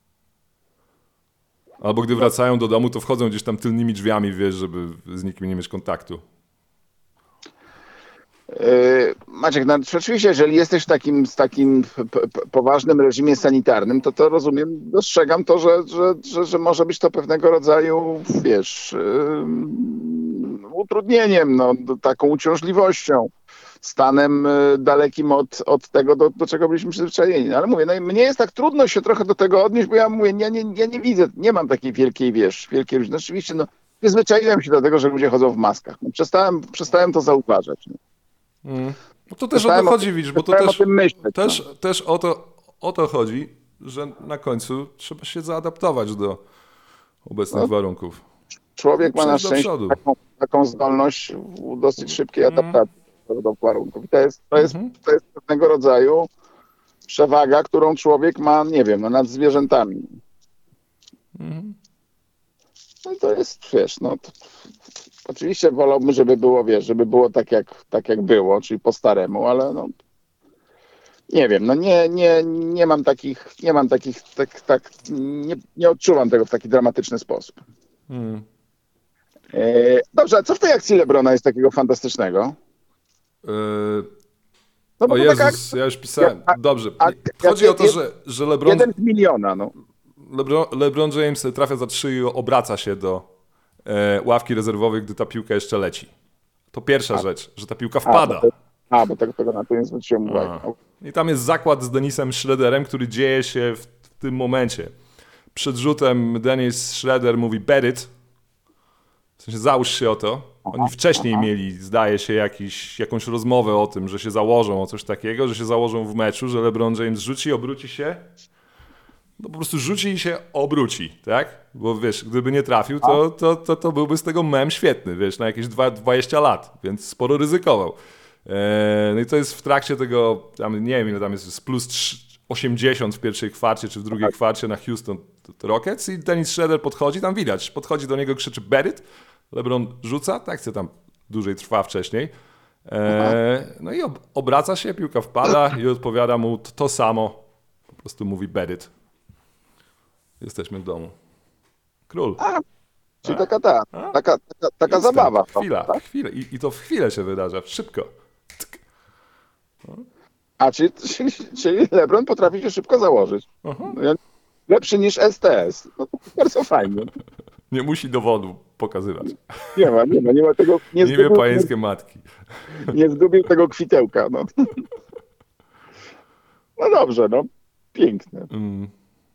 Speaker 2: Albo gdy wracają do domu, to wchodzą gdzieś tam tylnymi drzwiami, wiesz, żeby z nikim nie mieć kontaktu.
Speaker 3: Maciek, no oczywiście, jeżeli jesteś w takim, w takim poważnym reżimie sanitarnym, to to rozumiem, dostrzegam to, że, że, że, że może być to pewnego rodzaju, wiesz, yy, utrudnieniem, no, taką uciążliwością, stanem dalekim od, od tego, do, do czego byliśmy przyzwyczajeni. No, ale mówię, no, mnie jest tak trudno się trochę do tego odnieść, bo ja mówię, ja nie, ja nie widzę, nie mam takiej wielkiej, wiesz, wielkiej różnicy. No, oczywiście, no, przyzwyczaiłem się do tego, że ludzie chodzą w maskach. No, przestałem, przestałem to zauważać. No.
Speaker 2: Mm. No to też o to chodzi, widzisz, bo to też,
Speaker 3: myśleć,
Speaker 2: też,
Speaker 3: no.
Speaker 2: też o, to, o to chodzi, że na końcu trzeba się zaadaptować do obecnych no. warunków.
Speaker 3: Człowiek ma na szczęście taką, taką zdolność dosyć szybkiej adaptacji mm. do warunków. I to jest, to, jest, mm-hmm. to jest pewnego rodzaju przewaga, którą człowiek ma, nie wiem, no, nad zwierzętami. Mm. No i to jest, wiesz, no to, oczywiście wolałbym, żeby było, wiesz, żeby było tak jak, tak jak było, czyli po staremu, ale no nie wiem, no nie, nie, nie mam takich, nie mam takich, tak, tak nie, nie odczuwam tego w taki dramatyczny sposób. Hmm. E, dobrze, a co w tej akcji LeBrona jest takiego fantastycznego?
Speaker 2: Yy... No, o Jezus, taka... ja już pisałem. A, dobrze, a, chodzi a, o to, że, że LeBron...
Speaker 3: Jeden z miliona, no.
Speaker 2: LeBron, LeBron James trafia za trzy i obraca się do e, ławki rezerwowej, gdy ta piłka jeszcze leci. To pierwsza
Speaker 3: A.
Speaker 2: rzecz, że ta piłka
Speaker 3: A,
Speaker 2: wpada.
Speaker 3: bo, to, a, bo tego, tego na to nie zwróciłem
Speaker 2: A.
Speaker 3: uwagi.
Speaker 2: I tam jest zakład z Denisem Schroederem, który dzieje się w, w tym momencie. Przed rzutem Dennis Schroeder mówi bet it. W sensie załóż się o to. Oni wcześniej
Speaker 3: aha.
Speaker 2: mieli, zdaje się, jakiś, jakąś rozmowę o tym, że się założą o coś takiego, że się założą w meczu, że LeBron James rzuci, obróci się. No po prostu rzuci i się obróci, tak? Bo wiesz, gdyby nie trafił, to, to, to, to byłby z tego mem świetny, wiesz, na jakieś dwadzieścia lat, więc sporo ryzykował. Eee, no i to jest w trakcie tego, tam, nie wiem ile tam jest, z plus osiemdziesiąt w pierwszej kwarcie, czy w drugiej kwarcie na Houston Rockets i Dennis Schroeder podchodzi, tam widać, podchodzi do niego, krzyczy bet it, LeBron rzuca, tak akcja tam dłużej trwa wcześniej. Eee, no i ob- obraca się, piłka wpada i odpowiada mu to, to samo, po prostu mówi bet it. Jesteśmy w domu. Król.
Speaker 3: A, czyli
Speaker 2: A?
Speaker 3: taka ta,
Speaker 2: A?
Speaker 3: taka, taka, taka
Speaker 2: Instant.
Speaker 3: zabawa.
Speaker 2: Chwila,
Speaker 3: Tak?
Speaker 2: chwilę. I, I to w chwilę się wydarza, szybko. Tk.
Speaker 3: A, czyli, czyli, czyli LeBron potrafi się szybko założyć.
Speaker 2: Aha.
Speaker 3: No, ja- lepszy niż S T S. No to bardzo fajnie.
Speaker 2: Nie musi dowodu pokazywać.
Speaker 3: Nie ma, nie ma, nie ma tego, nie
Speaker 2: Nie wie
Speaker 3: zgubił,
Speaker 2: pańskie matki.
Speaker 3: nie, nie zgubił tego kwitełka. No. no dobrze, no. Piękne.
Speaker 2: Mm.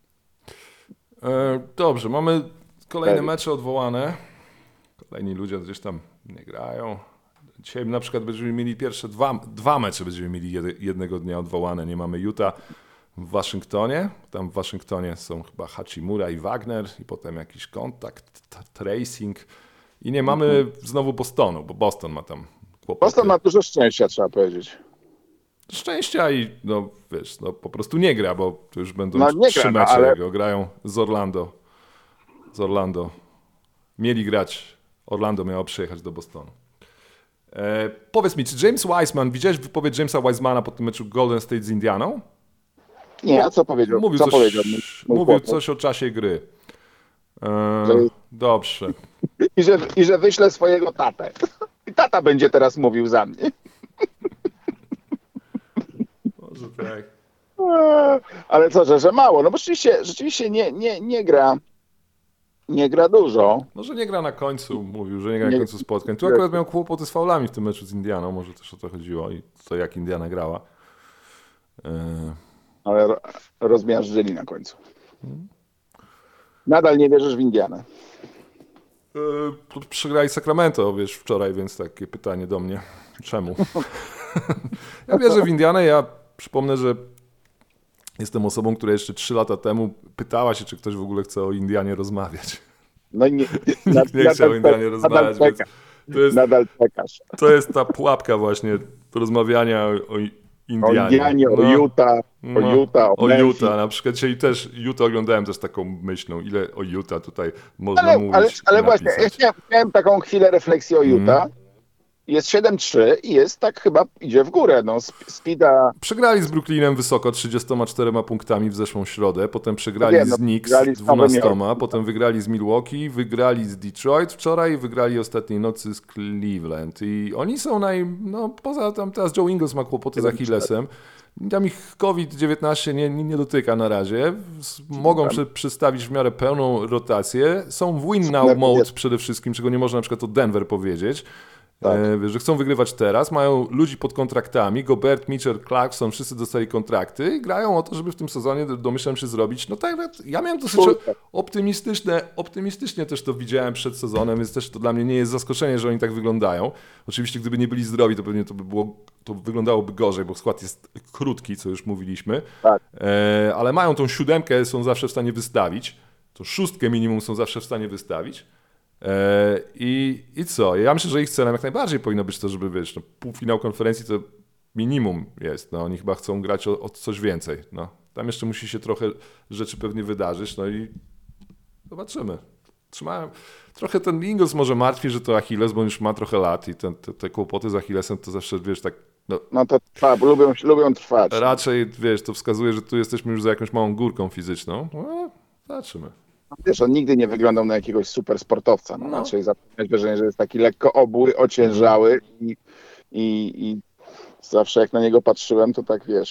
Speaker 2: E, dobrze, mamy kolejne
Speaker 3: Ej.
Speaker 2: mecze odwołane. Kolejni ludzie gdzieś tam nie grają. Dzisiaj na przykład będziemy mieli pierwsze dwa, dwa mecze będziemy mieli jedy, jednego dnia odwołane. Nie mamy Utah w Waszyngtonie. Tam w Waszyngtonie są chyba Hachimura i Wagner i potem jakiś kontakt, t- tracing. I nie mamy znowu Bostonu, bo Boston ma tam kłopoty.
Speaker 3: Boston ma dużo szczęścia, trzeba powiedzieć.
Speaker 2: Szczęścia i no wiesz, no po prostu nie gra, bo to już będą
Speaker 3: No, nie
Speaker 2: trzy
Speaker 3: gra, no,
Speaker 2: mecze,
Speaker 3: ale-
Speaker 2: jego grają z Orlando. Z Orlando. Mieli grać, Orlando miało przyjechać do Bostonu. E, powiedz mi, czy James Wiseman, widziałeś wypowiedź Jamesa Wisemana po tym meczu Golden State z Indianą?
Speaker 3: Nie, a co powiedział?
Speaker 2: Mówił,
Speaker 3: co
Speaker 2: coś,
Speaker 3: powiedział? mój
Speaker 2: mówił
Speaker 3: chłopak?
Speaker 2: coś o czasie gry. E,
Speaker 3: Że-
Speaker 2: dobrze.
Speaker 3: I że, I że wyślę swojego tatę. I tata będzie teraz mówił za mnie.
Speaker 2: Może tak.
Speaker 3: Eee, Ale co, że, że mało? No bo rzeczywiście, rzeczywiście nie, nie, nie gra. Nie gra dużo.
Speaker 2: Może nie gra na końcu, mówił, że nie gra na
Speaker 3: Nie-
Speaker 2: końcu spotkań. Tu akurat miał kłopoty z faulami w tym meczu z Indianą, może też o to chodziło i to jak Indiana grała. E,
Speaker 3: Ale ro, rozmiażdżyli na końcu. Nadal nie wierzysz w Indianę.
Speaker 2: e, przegrali Sacramento, wiesz, wczoraj, więc takie pytanie do mnie. Czemu? Ja wierzę w Indianę, ja przypomnę, że jestem osobą, która jeszcze trzy lata temu pytała się, czy ktoś w ogóle chce o Indianie rozmawiać.
Speaker 3: No i nie,
Speaker 2: Nikt nie chciał o Indianie
Speaker 3: nadal
Speaker 2: rozmawiać, więc
Speaker 3: czeka,
Speaker 2: to jest,
Speaker 3: nadal czekasz.
Speaker 2: to jest ta pułapka właśnie rozmawiania o
Speaker 3: O
Speaker 2: Indianie.
Speaker 3: Indianie, o
Speaker 2: No.
Speaker 3: Utah, o
Speaker 2: No,
Speaker 3: Utah, o,
Speaker 2: o
Speaker 3: Memphis.
Speaker 2: Utah, na przykład dzisiaj też Utah oglądałem też taką myślą, ile o Utah tutaj można
Speaker 3: Ale,
Speaker 2: mówić
Speaker 3: ale, ale
Speaker 2: i
Speaker 3: właśnie, ja
Speaker 2: napisać.
Speaker 3: chciałem, miałem taką chwilę refleksji o
Speaker 2: Mhm.
Speaker 3: Utah. Jest siedem trzy i jest tak chyba, idzie w górę. No, Sp- Speeda,
Speaker 2: Przegrali z Brooklynem wysoko trzydziestoma czterema punktami w zeszłą środę, potem przegrali
Speaker 3: No wiem, no,
Speaker 2: z Knicks
Speaker 3: wygrali z Nowym
Speaker 2: dwunastoma,
Speaker 3: Jorkiem.
Speaker 2: potem wygrali z Milwaukee, wygrali z Detroit wczoraj i wygrali ostatniej nocy z Cleveland. I oni są naj... no poza tam teraz Joe Ingles ma kłopoty z Achillesem. Tam ich COVID dziewiętnaście nie, nie, nie dotyka na razie. S- Mogą przy, przystawić w miarę pełną rotację. Są w win now mode przede wszystkim, czego nie można na przykład o Denver powiedzieć.
Speaker 3: Tak.
Speaker 2: E, że chcą wygrywać teraz, mają ludzi pod kontraktami, Gobert, Mitchell, Clarkson, wszyscy dostali kontrakty i grają o to, żeby w tym sezonie, domyślam się, zrobić. No tak, ja miałem dosyć
Speaker 3: Czwórkę.
Speaker 2: optymistyczne, optymistycznie też to widziałem przed sezonem, więc też to dla mnie nie jest zaskoczenie, że oni tak wyglądają. Oczywiście gdyby nie byli zdrowi, to pewnie to by było, to wyglądałoby gorzej, bo skład jest krótki, co już mówiliśmy.
Speaker 3: Tak.
Speaker 2: E, ale mają tą siódemkę, są zawsze w stanie wystawić. Tą szóstkę minimum są zawsze w stanie wystawić. E, I, I co? Ja myślę, że ich celem jak najbardziej powinno być to, żeby wiesz, no, półfinał konferencji to minimum jest. No, oni chyba chcą grać o, o coś więcej. No. Tam jeszcze musi się trochę rzeczy pewnie wydarzyć, no i zobaczymy. Trzymałem. Trochę ten Ingles może martwi, że to Achilles, bo on już ma trochę lat i ten, te, te kłopoty z Achillesem to zawsze, wiesz, tak no,
Speaker 3: no to trwa, bo lubią, lubią trwać.
Speaker 2: raczej, wiesz, to wskazuje, że tu jesteśmy już za jakąś małą górką fizyczną. No, zobaczymy.
Speaker 3: Wiesz, on nigdy nie wyglądał na jakiegoś super sportowca. No,
Speaker 2: No.
Speaker 3: Raczej zapewniać wrażenie, że jest taki lekko obły, ociężały i, i, i zawsze jak na niego patrzyłem, to tak wiesz,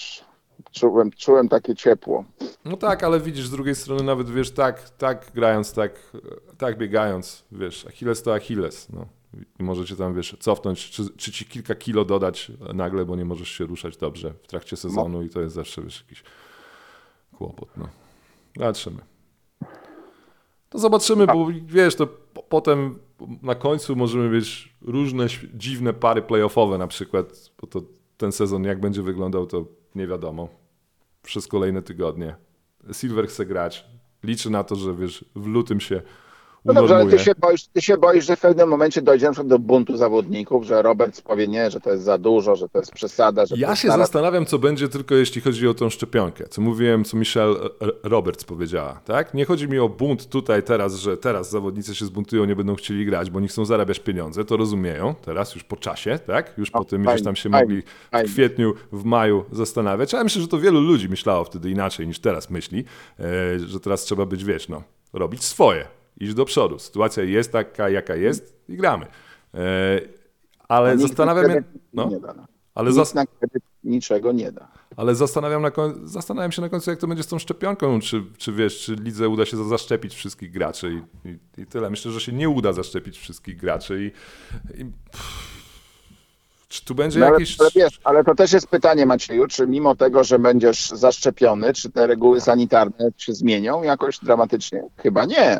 Speaker 3: Czułem, czułem takie ciepło.
Speaker 2: No tak, ale widzisz, z drugiej strony nawet, wiesz, tak, tak grając, tak, tak biegając, wiesz, Achilles to Achilles, no. I możecie tam, wiesz, cofnąć, czy, czy ci kilka kilo dodać nagle, bo nie możesz się ruszać dobrze w trakcie sezonu i to jest zawsze, wiesz, jakiś kłopot, no. Zobaczymy. To zobaczymy, bo wiesz, to po, potem na końcu możemy mieć różne dziwne pary playoffowe na przykład, bo to ten sezon jak będzie wyglądał, to nie wiadomo. Przez kolejne tygodnie. Silver chce grać. Liczy na to, że wiesz, w lutym się
Speaker 3: No dobrze, ale
Speaker 2: unormuje.
Speaker 3: ty się boisz, ty się boisz, że w pewnym momencie dojdzie na przykład do buntu zawodników, że Roberts powie nie, że to jest za dużo, że to jest przesada, że to
Speaker 2: Ja
Speaker 3: jest
Speaker 2: się
Speaker 3: naraz...
Speaker 2: zastanawiam, co będzie tylko jeśli chodzi o tą szczepionkę. Co mówiłem, co Michelle Roberts powiedziała. Tak? Nie chodzi mi o bunt tutaj teraz, że teraz zawodnicy się zbuntują, nie będą chcieli grać, bo nie chcą zarabiać pieniądze. To rozumieją teraz, już po czasie, tak? Już
Speaker 3: No,
Speaker 2: po tym,
Speaker 3: fajnie,
Speaker 2: że tam się
Speaker 3: fajnie,
Speaker 2: mogli
Speaker 3: fajnie.
Speaker 2: w kwietniu, w maju zastanawiać. A ja myślę, że to wielu ludzi myślało wtedy inaczej niż teraz myśli, e, że teraz trzeba być, wiesz, no, robić swoje. Iść do przodu. Sytuacja jest taka, jaka jest i gramy. E, ale
Speaker 3: No, nikt
Speaker 2: zastanawiam
Speaker 3: na
Speaker 2: się...
Speaker 3: kredyt
Speaker 2: No,
Speaker 3: nie da.
Speaker 2: ale,
Speaker 3: Nikt
Speaker 2: zas-
Speaker 3: na kredyt niczego nie da.
Speaker 2: ale zastanawiam, na koń- zastanawiam się na końcu, jak to będzie z tą szczepionką. Czy, czy wiesz, czy lidze uda się za- zaszczepić wszystkich graczy i, i, i tyle. Myślę, że się nie uda zaszczepić wszystkich graczy i... i pff, czy tu będzie
Speaker 3: No, ale,
Speaker 2: jakieś...
Speaker 3: ale wiesz, ale to też jest pytanie, Macieju, czy mimo tego, że będziesz zaszczepiony, czy te reguły sanitarne się zmienią jakoś dramatycznie? Chyba nie.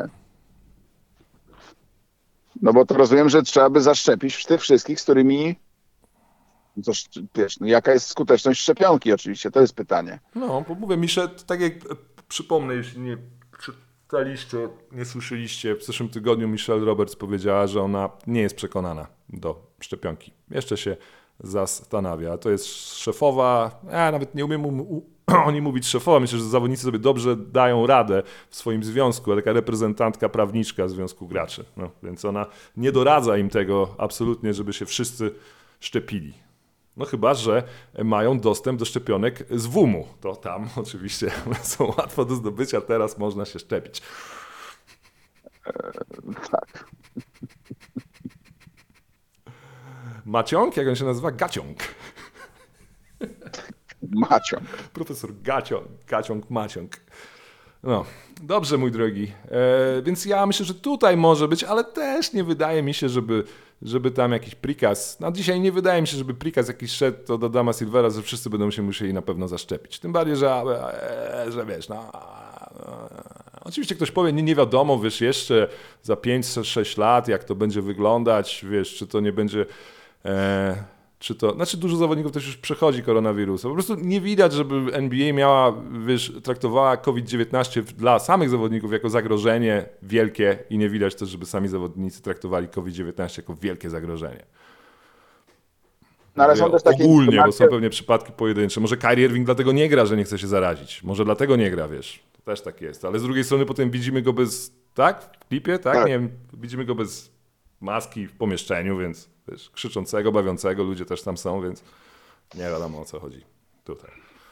Speaker 3: No bo to rozumiem, że trzeba by zaszczepić tych wszystkich, z którymi... To, wiesz, no jaka jest skuteczność szczepionki oczywiście, to jest pytanie.
Speaker 2: No, bo mówię, Misze, tak jak e, przypomnę, jeśli nie czytaliście, nie słyszeliście, w zeszłym tygodniu Michelle Roberts powiedziała, że ona nie jest przekonana do szczepionki. Jeszcze się zastanawia. To jest szefowa, ja nawet nie umiem um, u, o niej mówić szefowa, myślę, że zawodnicy sobie dobrze dają radę w swoim związku, taka reprezentantka, prawniczka Związku Graczy. No, więc ona nie doradza im tego absolutnie, żeby się wszyscy szczepili. No chyba, że mają dostęp do szczepionek z W U M-u. To tam oczywiście są łatwo do zdobycia, teraz można się szczepić.
Speaker 3: Tak.
Speaker 2: Maciąg? Jak on się nazywa? Gaciąg.
Speaker 3: Maciąg.
Speaker 2: Profesor Gaciąg, Gaciąg, Maciąg. No, dobrze, mój drogi. E, więc ja myślę, że tutaj może być, ale też nie wydaje mi się, żeby, żeby tam jakiś prikaz. No dzisiaj nie wydaje mi się, żeby prikaz jakiś szedł to do Adama Silvera, że wszyscy będą się musieli na pewno zaszczepić. Tym bardziej, że, e, że wiesz, no, no. Oczywiście ktoś powie, nie, nie wiadomo, wiesz, jeszcze za pięć sześć lat, jak to będzie wyglądać, wiesz, czy to nie będzie... E, Czy to, znaczy dużo zawodników też już przechodzi koronawirusa. Po prostu nie widać, żeby N B A miała, wiesz, traktowała COVID dziewiętnaście dla samych zawodników jako zagrożenie wielkie i nie widać też, żeby sami zawodnicy traktowali COVID dziewiętnaście jako wielkie zagrożenie.
Speaker 3: No ale są też takie
Speaker 2: Ogólnie, bo
Speaker 3: informacje-
Speaker 2: są pewnie przypadki pojedyncze. Może Kyrie Irving dlatego nie gra, że nie chce się zarazić. Może dlatego nie gra, wiesz. To też tak jest. Ale z drugiej strony potem widzimy go bez, tak? W klipie, tak?
Speaker 3: Tak.
Speaker 2: Nie wiem, widzimy go bez maski w pomieszczeniu, więc wiesz, krzyczącego, bawiącego, ludzie też tam są, więc nie wiadomo, o co chodzi tutaj.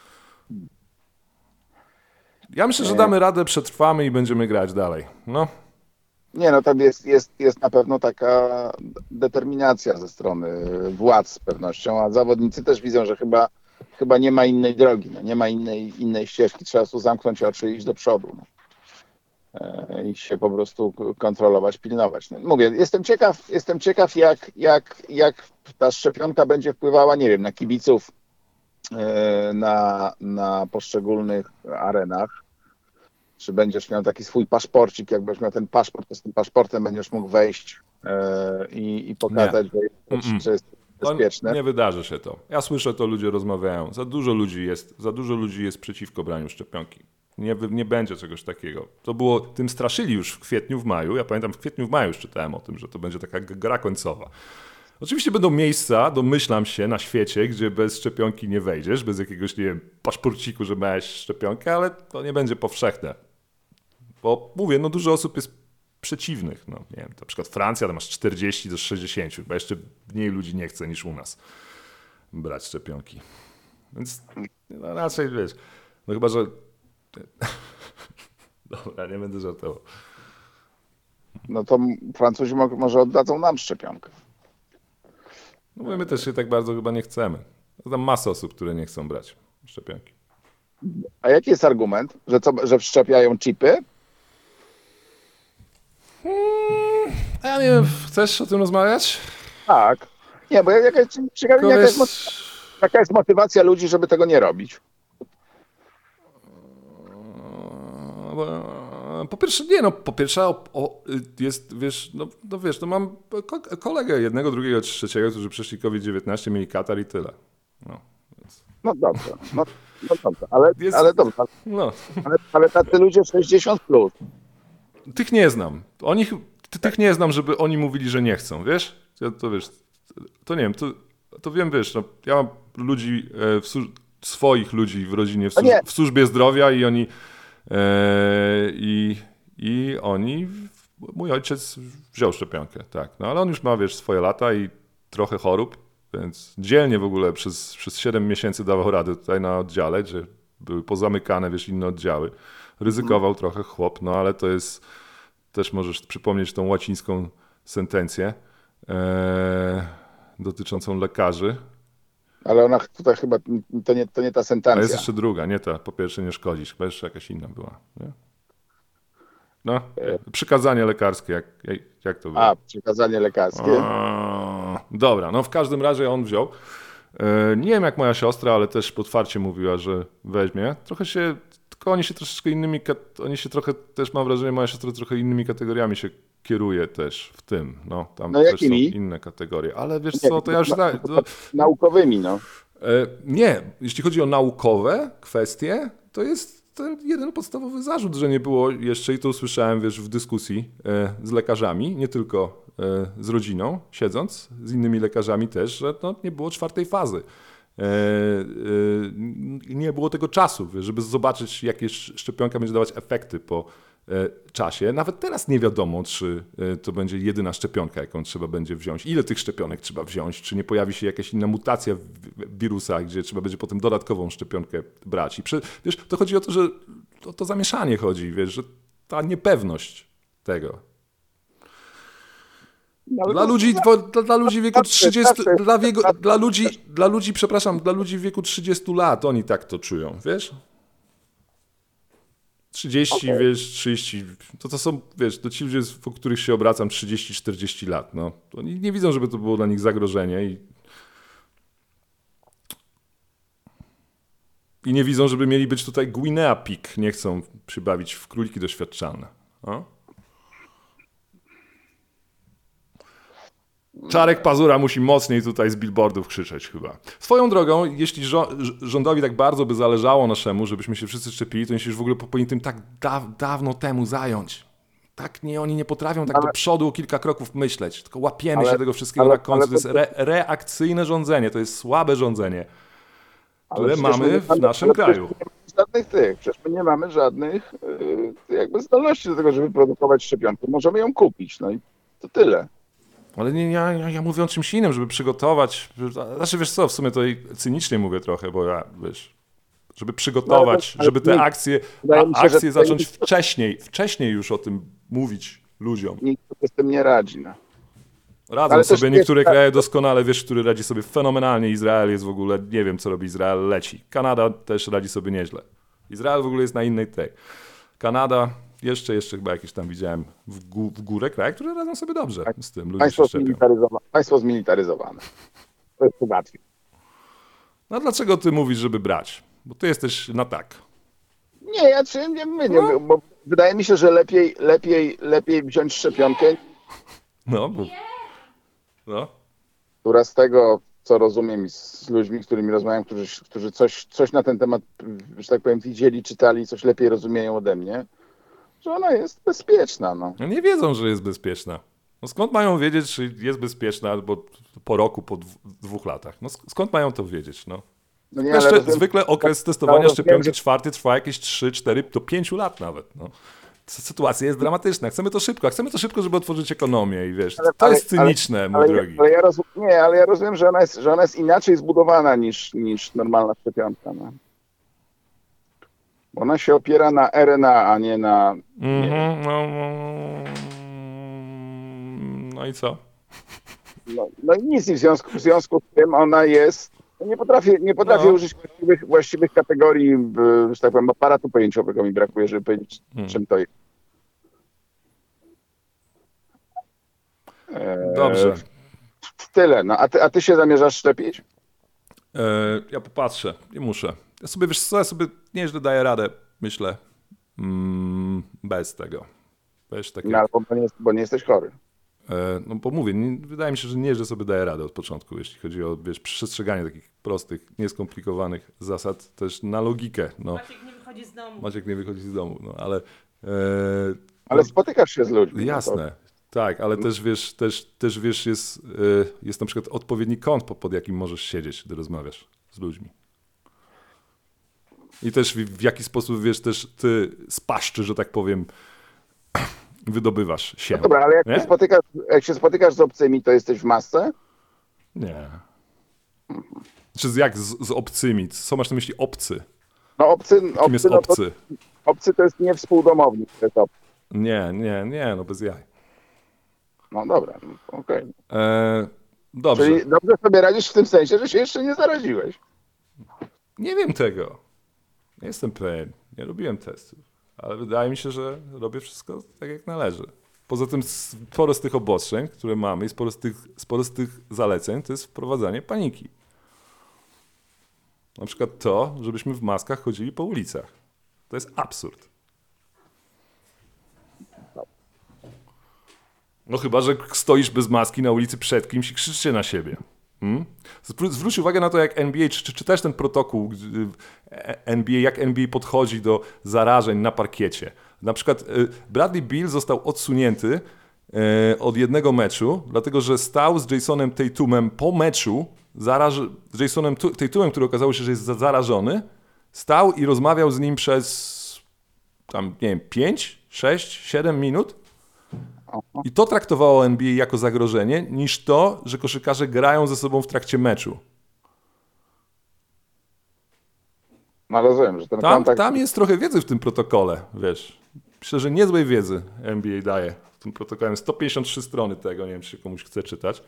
Speaker 2: Ja myślę, że damy radę, przetrwamy i będziemy grać dalej. No,
Speaker 3: Nie, no tam jest, jest, jest na pewno taka determinacja ze strony władz z pewnością, a zawodnicy też widzą, że chyba, chyba nie ma innej drogi, no, nie ma innej, innej ścieżki, trzeba tu zamknąć oczy i iść do przodu. No. E, I się po prostu kontrolować, pilnować. No, mówię, jestem ciekaw, jestem ciekaw jak, jak, jak ta szczepionka będzie wpływała, nie wiem, na kibiców, e, na, na poszczególnych arenach. Czy będziesz miał taki swój paszporcik, jak będziesz miał ten paszport, to z tym paszportem będziesz mógł wejść e, i, i pokazać, że jest, że jest
Speaker 2: to
Speaker 3: bezpieczne.
Speaker 2: nie wydarzy się to. Ja słyszę to, ludzie rozmawiają. Za dużo ludzi jest, za dużo ludzi jest przeciwko braniu szczepionki. Nie, nie będzie czegoś takiego. To było, tym straszyli już w kwietniu, w maju. Ja pamiętam, w kwietniu, w maju już czytałem o tym, że to będzie taka gra końcowa. Oczywiście będą miejsca, domyślam się, na świecie, gdzie bez szczepionki nie wejdziesz, bez jakiegoś, nie wiem, paszporciku, że miałeś szczepionkę, ale to nie będzie powszechne. Bo mówię, no dużo osób jest przeciwnych. No, nie wiem, na przykład Francja, to masz czterdzieści do sześćdziesięciu, bo jeszcze mniej ludzi nie chce niż u nas brać szczepionki. Więc no, raczej, wiesz, no chyba, że... Dobra, nie będę żartował.
Speaker 3: No to Francuzi mo- może oddadzą nam szczepionkę.
Speaker 2: No my też się tak bardzo chyba nie chcemy. Znam masę osób, które nie chcą brać szczepionki.
Speaker 3: A jaki jest argument? Że, co, że wszczepiają chipy?
Speaker 2: A ja nie wiem, chcesz o tym rozmawiać?
Speaker 3: Tak. Nie, bo jaka jest, ciekawi mnie, jaka jest, motywacja, jaka jest motywacja ludzi, żeby tego nie robić.
Speaker 2: Po pierwsze, nie no, po pierwsze o, o, jest, wiesz, no, no wiesz, no mam ko- kolegę jednego, drugiego, trzeciego, którzy przeszli COVID dziewiętnaście, mieli katar i tyle. No, więc...
Speaker 3: No dobrze, no, no dobrze, ale,
Speaker 2: Jest-
Speaker 3: ale dobrze,
Speaker 2: no.
Speaker 3: ale, ale tacy ludzie sześćdziesiąt plus.
Speaker 2: Tych nie znam. Oni, ty- tych nie znam, żeby oni mówili, że nie chcą, wiesz? Ja to wiesz, to nie wiem, to, to wiem, wiesz, no, ja mam ludzi, e, w służ- swoich ludzi w rodzinie, w,
Speaker 3: No nie.
Speaker 2: służ- w służbie zdrowia i oni, e, i, i oni, mój ojciec wziął szczepionkę, tak, no ale on już ma, wiesz, swoje lata i trochę chorób, więc dzielnie w ogóle przez, przez siedem miesięcy dawał radę tutaj na oddziale, gdzie były pozamykane, wiesz, inne oddziały. Ryzykował trochę chłop, no ale to jest, też możesz przypomnieć tą łacińską sentencję e, dotyczącą lekarzy.
Speaker 3: Ale ona tutaj chyba, to nie, to nie ta
Speaker 2: A
Speaker 3: sentencja.
Speaker 2: jest jeszcze druga, nie ta, po pierwsze nie szkodzisz, chyba jeszcze jakaś inna była. Nie? No, przykazanie lekarskie, jak, jak, jak to było?
Speaker 3: A, przekazanie lekarskie.
Speaker 2: A, dobra, no w każdym razie on wziął. E, Nie wiem jak moja siostra, ale też potwarcie mówiła, że weźmie. Trochę się, tylko oni się troszeczkę innymi, kat- oni się trochę też, mam wrażenie, moja siostra trochę innymi kategoriami się kieruje też w tym. No, tam
Speaker 3: No
Speaker 2: też
Speaker 3: jakimi?
Speaker 2: są inne kategorie. Ale wiesz
Speaker 3: Nie,
Speaker 2: co, to ja już
Speaker 3: na-
Speaker 2: zna, to,
Speaker 3: Naukowymi, no.
Speaker 2: e, nie, jeśli chodzi o naukowe kwestie, to jest ten jeden podstawowy zarzut, że nie było jeszcze, i to usłyszałem, wiesz, w dyskusji e, z lekarzami, nie tylko e, z rodziną, siedząc, z innymi lekarzami też, że no, nie było czwartej fazy. E, e, nie było tego czasu, wiesz, żeby zobaczyć, jakie sz- szczepionka będzie dawać efekty po e, czasie. Nawet teraz nie wiadomo, czy e, to będzie jedyna szczepionka, jaką trzeba będzie wziąć. Ile tych szczepionek trzeba wziąć? Czy nie pojawi się jakaś inna mutacja w- w- wirusa, gdzie trzeba będzie potem dodatkową szczepionkę brać? I przy, wiesz, to chodzi o to, że to, to zamieszanie chodzi, wiesz, że ta niepewność tego.
Speaker 3: No, ale
Speaker 2: Dla
Speaker 3: to-
Speaker 2: ludzi, dla, dla ludzi w wieku
Speaker 3: Zawsze,
Speaker 2: trzydziestu,
Speaker 3: zawsze.
Speaker 2: dla, wiegu, dla ludzi, dla ludzi, przepraszam, dla ludzi w wieku trzydziestu lat, oni tak to czują, wiesz? trzydzieści,
Speaker 3: Okej.
Speaker 2: wiesz, trzydzieści, to to są, wiesz, to ci ludzie, po których się obracam trzydzieści czterdzieści lat, no. Oni nie widzą, żeby to było dla nich zagrożenie i i nie widzą, żeby mieli być tutaj Guinea Pig, nie chcą się bawić w króliki doświadczalne. O? Czarek Pazura musi mocniej tutaj z billboardów krzyczeć chyba. Swoją drogą, jeśli żo- rządowi tak bardzo by zależało naszemu, żebyśmy się wszyscy szczepili, to oni się już w ogóle powinni tym tak da- dawno temu zająć. Tak nie, oni nie potrafią tak
Speaker 3: Ale-
Speaker 2: do przodu o kilka kroków myśleć, tylko łapiemy
Speaker 3: Ale-
Speaker 2: się tego wszystkiego
Speaker 3: ale-
Speaker 2: na końcu.
Speaker 3: ale
Speaker 2: To jest
Speaker 3: to-
Speaker 2: re- reakcyjne rządzenie, to jest słabe rządzenie, które
Speaker 3: przecież my
Speaker 2: mamy
Speaker 3: nie
Speaker 2: w
Speaker 3: mamy-
Speaker 2: naszym
Speaker 3: ale przecież
Speaker 2: kraju.
Speaker 3: nie mamy Żadnych tych, przecież my nie mamy żadnych yy, jakby zdolności do tego, żeby produkować szczepionkę. Możemy ją kupić, no i to tyle.
Speaker 2: Ale nie, ja, ja, ja mówię o czymś innym, żeby przygotować. Znaczy, wiesz co, w sumie to i cynicznie mówię trochę, bo ja, wiesz, żeby przygotować,
Speaker 3: ale-
Speaker 2: żeby te
Speaker 3: ale-
Speaker 2: akcje,
Speaker 3: wydaje mi
Speaker 2: a,
Speaker 3: się, że
Speaker 2: akcje
Speaker 3: tutaj-
Speaker 2: zacząć wcześniej, wcześniej już o tym mówić ludziom.
Speaker 3: Nikt sobie z tym nie radzi. No.
Speaker 2: Radzą
Speaker 3: Ale też
Speaker 2: sobie
Speaker 3: jest
Speaker 2: niektóre
Speaker 3: tak-
Speaker 2: kraje doskonale, wiesz, który radzi sobie fenomenalnie. Izrael jest w ogóle, nie wiem co robi Izrael, leci. Kanada też radzi sobie nieźle. Izrael w ogóle jest na innej tej. Kanada, jeszcze, jeszcze chyba jakieś tam widziałem w, gó- w górę kraje, które radzą sobie dobrze z tym, ludzie się
Speaker 3: Państwo,
Speaker 2: szczepią.
Speaker 3: zmilitaryzowa- państwo zmilitaryzowane. To jest łatwiej.
Speaker 2: No dlaczego ty mówisz, żeby brać? Bo ty jesteś na tak.
Speaker 3: Nie, ja czy nie, my nie,
Speaker 2: No.
Speaker 3: bo wydaje mi się, że lepiej, lepiej, lepiej wziąć szczepionkę,
Speaker 2: No, bo... No.
Speaker 3: która z tego, co rozumiem i z ludźmi, z którymi rozmawiam, którzy, którzy coś, coś na ten temat, że tak powiem, widzieli, czytali, coś lepiej rozumieją ode mnie, że ona jest bezpieczna. No.
Speaker 2: No nie wiedzą, że jest bezpieczna. No skąd mają wiedzieć, czy jest bezpieczna albo po roku, po dwu, dwóch latach? No sk- skąd mają to wiedzieć? No.
Speaker 3: No nie,
Speaker 2: Jeszcze
Speaker 3: ale rozumiem-
Speaker 2: zwykle okres
Speaker 3: ale
Speaker 2: testowania
Speaker 3: rozumiem,
Speaker 2: szczepionki
Speaker 3: że-
Speaker 2: czwarty trwa jakieś trzy, cztery do pięciu lat nawet. No. S- Sytuacja jest dramatyczna. Chcemy to szybko. a Chcemy to szybko, żeby otworzyć ekonomię i wiesz,
Speaker 3: Ale-
Speaker 2: to
Speaker 3: ale-
Speaker 2: jest cyniczne, mój
Speaker 3: ale,
Speaker 2: drogi.
Speaker 3: ale ja rozum, nie, ale ja rozumiem, że ona jest, że ona jest inaczej zbudowana niż, niż normalna szczepionka. No. Ona się opiera na R N A, a nie na...
Speaker 2: Mhm, no, no, no i co?
Speaker 3: No, no i nic, i w związku, w związku z tym ona jest
Speaker 4: Nie potrafię, nie potrafię
Speaker 2: No.
Speaker 4: użyć właściwych, właściwych kategorii, e, że tak powiem, aparatu pojęciowego mi brakuje, żeby powiedzieć,
Speaker 2: Hmm.
Speaker 4: czym to jest. E,
Speaker 2: Dobrze.
Speaker 4: Tyle. No, a, ty, a ty się zamierzasz szczepić?
Speaker 2: E, ja popatrzę, nie muszę. Ja sobie, wiesz co, ja sobie nieźle daję radę, myślę, mm, bez tego. Wiesz, tak
Speaker 4: No,
Speaker 2: jak,
Speaker 4: albo bo nie, bo nie jesteś chory.
Speaker 2: e, no bo mówię, nie, wydaje mi się, że nieźle sobie daję radę od początku, jeśli chodzi o, wiesz, przestrzeganie takich prostych, nieskomplikowanych zasad, też na logikę, no.
Speaker 5: Maciek nie wychodzi z domu.
Speaker 2: Maciek nie wychodzi z domu, no, ale... E,
Speaker 4: Ale spotykasz się z ludźmi. no to-
Speaker 2: Jasne, tak, ale też wiesz, też, też wiesz, jest, y, jest na przykład odpowiedni kąt, po- pod jakim możesz siedzieć, gdy rozmawiasz z ludźmi. I też w, w jaki sposób, wiesz, też ty z paszczy, że tak powiem, wydobywasz się.
Speaker 4: No dobra, ale jak
Speaker 2: Nie?
Speaker 4: się, spotykasz, jak się spotykasz z obcymi, to jesteś w masce?
Speaker 2: Nie. Czy z, jak z, z obcymi? Co masz na myśli obcy?
Speaker 4: No obcy,
Speaker 2: Kim
Speaker 4: obcy,
Speaker 2: jest
Speaker 4: no to,
Speaker 2: obcy?
Speaker 4: obcy to jest nie współdomownik. To jest obcy.
Speaker 2: Nie, nie, nie, no bez jaj.
Speaker 4: No dobra, no, okej.
Speaker 2: E, dobrze.
Speaker 4: Czyli dobrze sobie radzisz w tym sensie, że się jeszcze nie zaraziłeś.
Speaker 2: Nie wiem tego. Nie jestem pewien. Nie robiłem testów. Ale wydaje mi się, że robię wszystko tak, jak należy. Poza tym sporo z tych obostrzeń, które mamy i sporo z tych, sporo z tych zaleceń, to jest wprowadzanie paniki. Na przykład to, żebyśmy w maskach chodzili po ulicach. To jest absurd. No chyba, że stoisz bez maski na ulicy przed kimś i krzyczycie na siebie. Hmm? Zwró- Zwróć uwagę na to, jak N B A, czy, czy też ten protokół gdy- e- N B A, jak N B A podchodzi do zarażeń na parkiecie. Na przykład y, Bradley Beal został odsunięty y, od jednego meczu, dlatego że stał z Jasonem Tatumem po meczu, zaraż- z Jasonem Tu- Tatumem, który okazało się, że jest za- zarażony, stał i rozmawiał z nim przez tam, nie wiem, pięć, sześć, siedem minut. I to traktowało N B A jako zagrożenie, niż to, że koszykarze grają ze sobą w trakcie meczu.
Speaker 4: No rozumiem, że ten
Speaker 2: Tam,
Speaker 4: kontakt...
Speaker 2: tam jest trochę wiedzy w tym protokole, wiesz. Myślę, że niezłej wiedzy N B A daje w tym protokole. sto pięćdziesiąt trzy strony tego, nie wiem, czy się komuś chce czytać.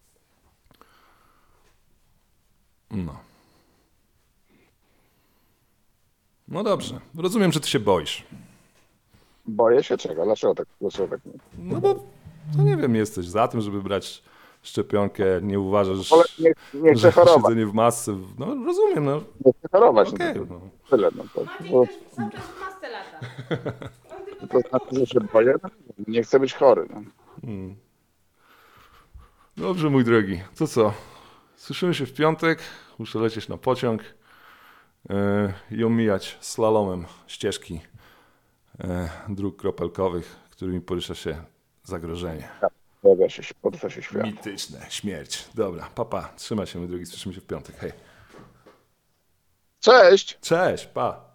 Speaker 2: No. No dobrze. Rozumiem, że ty się boisz.
Speaker 4: Boję się czego? Dlaczego tak? Dlaczego tak nie?
Speaker 2: No bo, no nie wiem, jesteś za tym, żeby brać szczepionkę, nie uważasz,
Speaker 4: Ale nie, nie chcę
Speaker 2: że
Speaker 4: chorować.
Speaker 2: siedzenie w masce, no rozumiem, no.
Speaker 4: Nie chcę chorować.
Speaker 2: Okej,
Speaker 4: no, to
Speaker 2: no.
Speaker 4: tyle. No, to,
Speaker 5: Maciek
Speaker 4: to,
Speaker 5: też cały czas w masce lata. On tylko
Speaker 4: to znaczy, że się boję? No, nie chcę być chory. No.
Speaker 2: Dobrze, mój drogi. To co? Słyszymy się w piątek. Muszę lecieć na pociąg yy, i omijać slalomem ścieżki yy, dróg kropelkowych, którymi porusza się zagrożenie.
Speaker 4: Porusza się, porusza się świat.
Speaker 2: Mityczne. Śmierć. Dobra, papa. Trzymaj się, mój drogi. Słyszymy się w piątek. Hej.
Speaker 4: Cześć!
Speaker 2: Cześć, pa.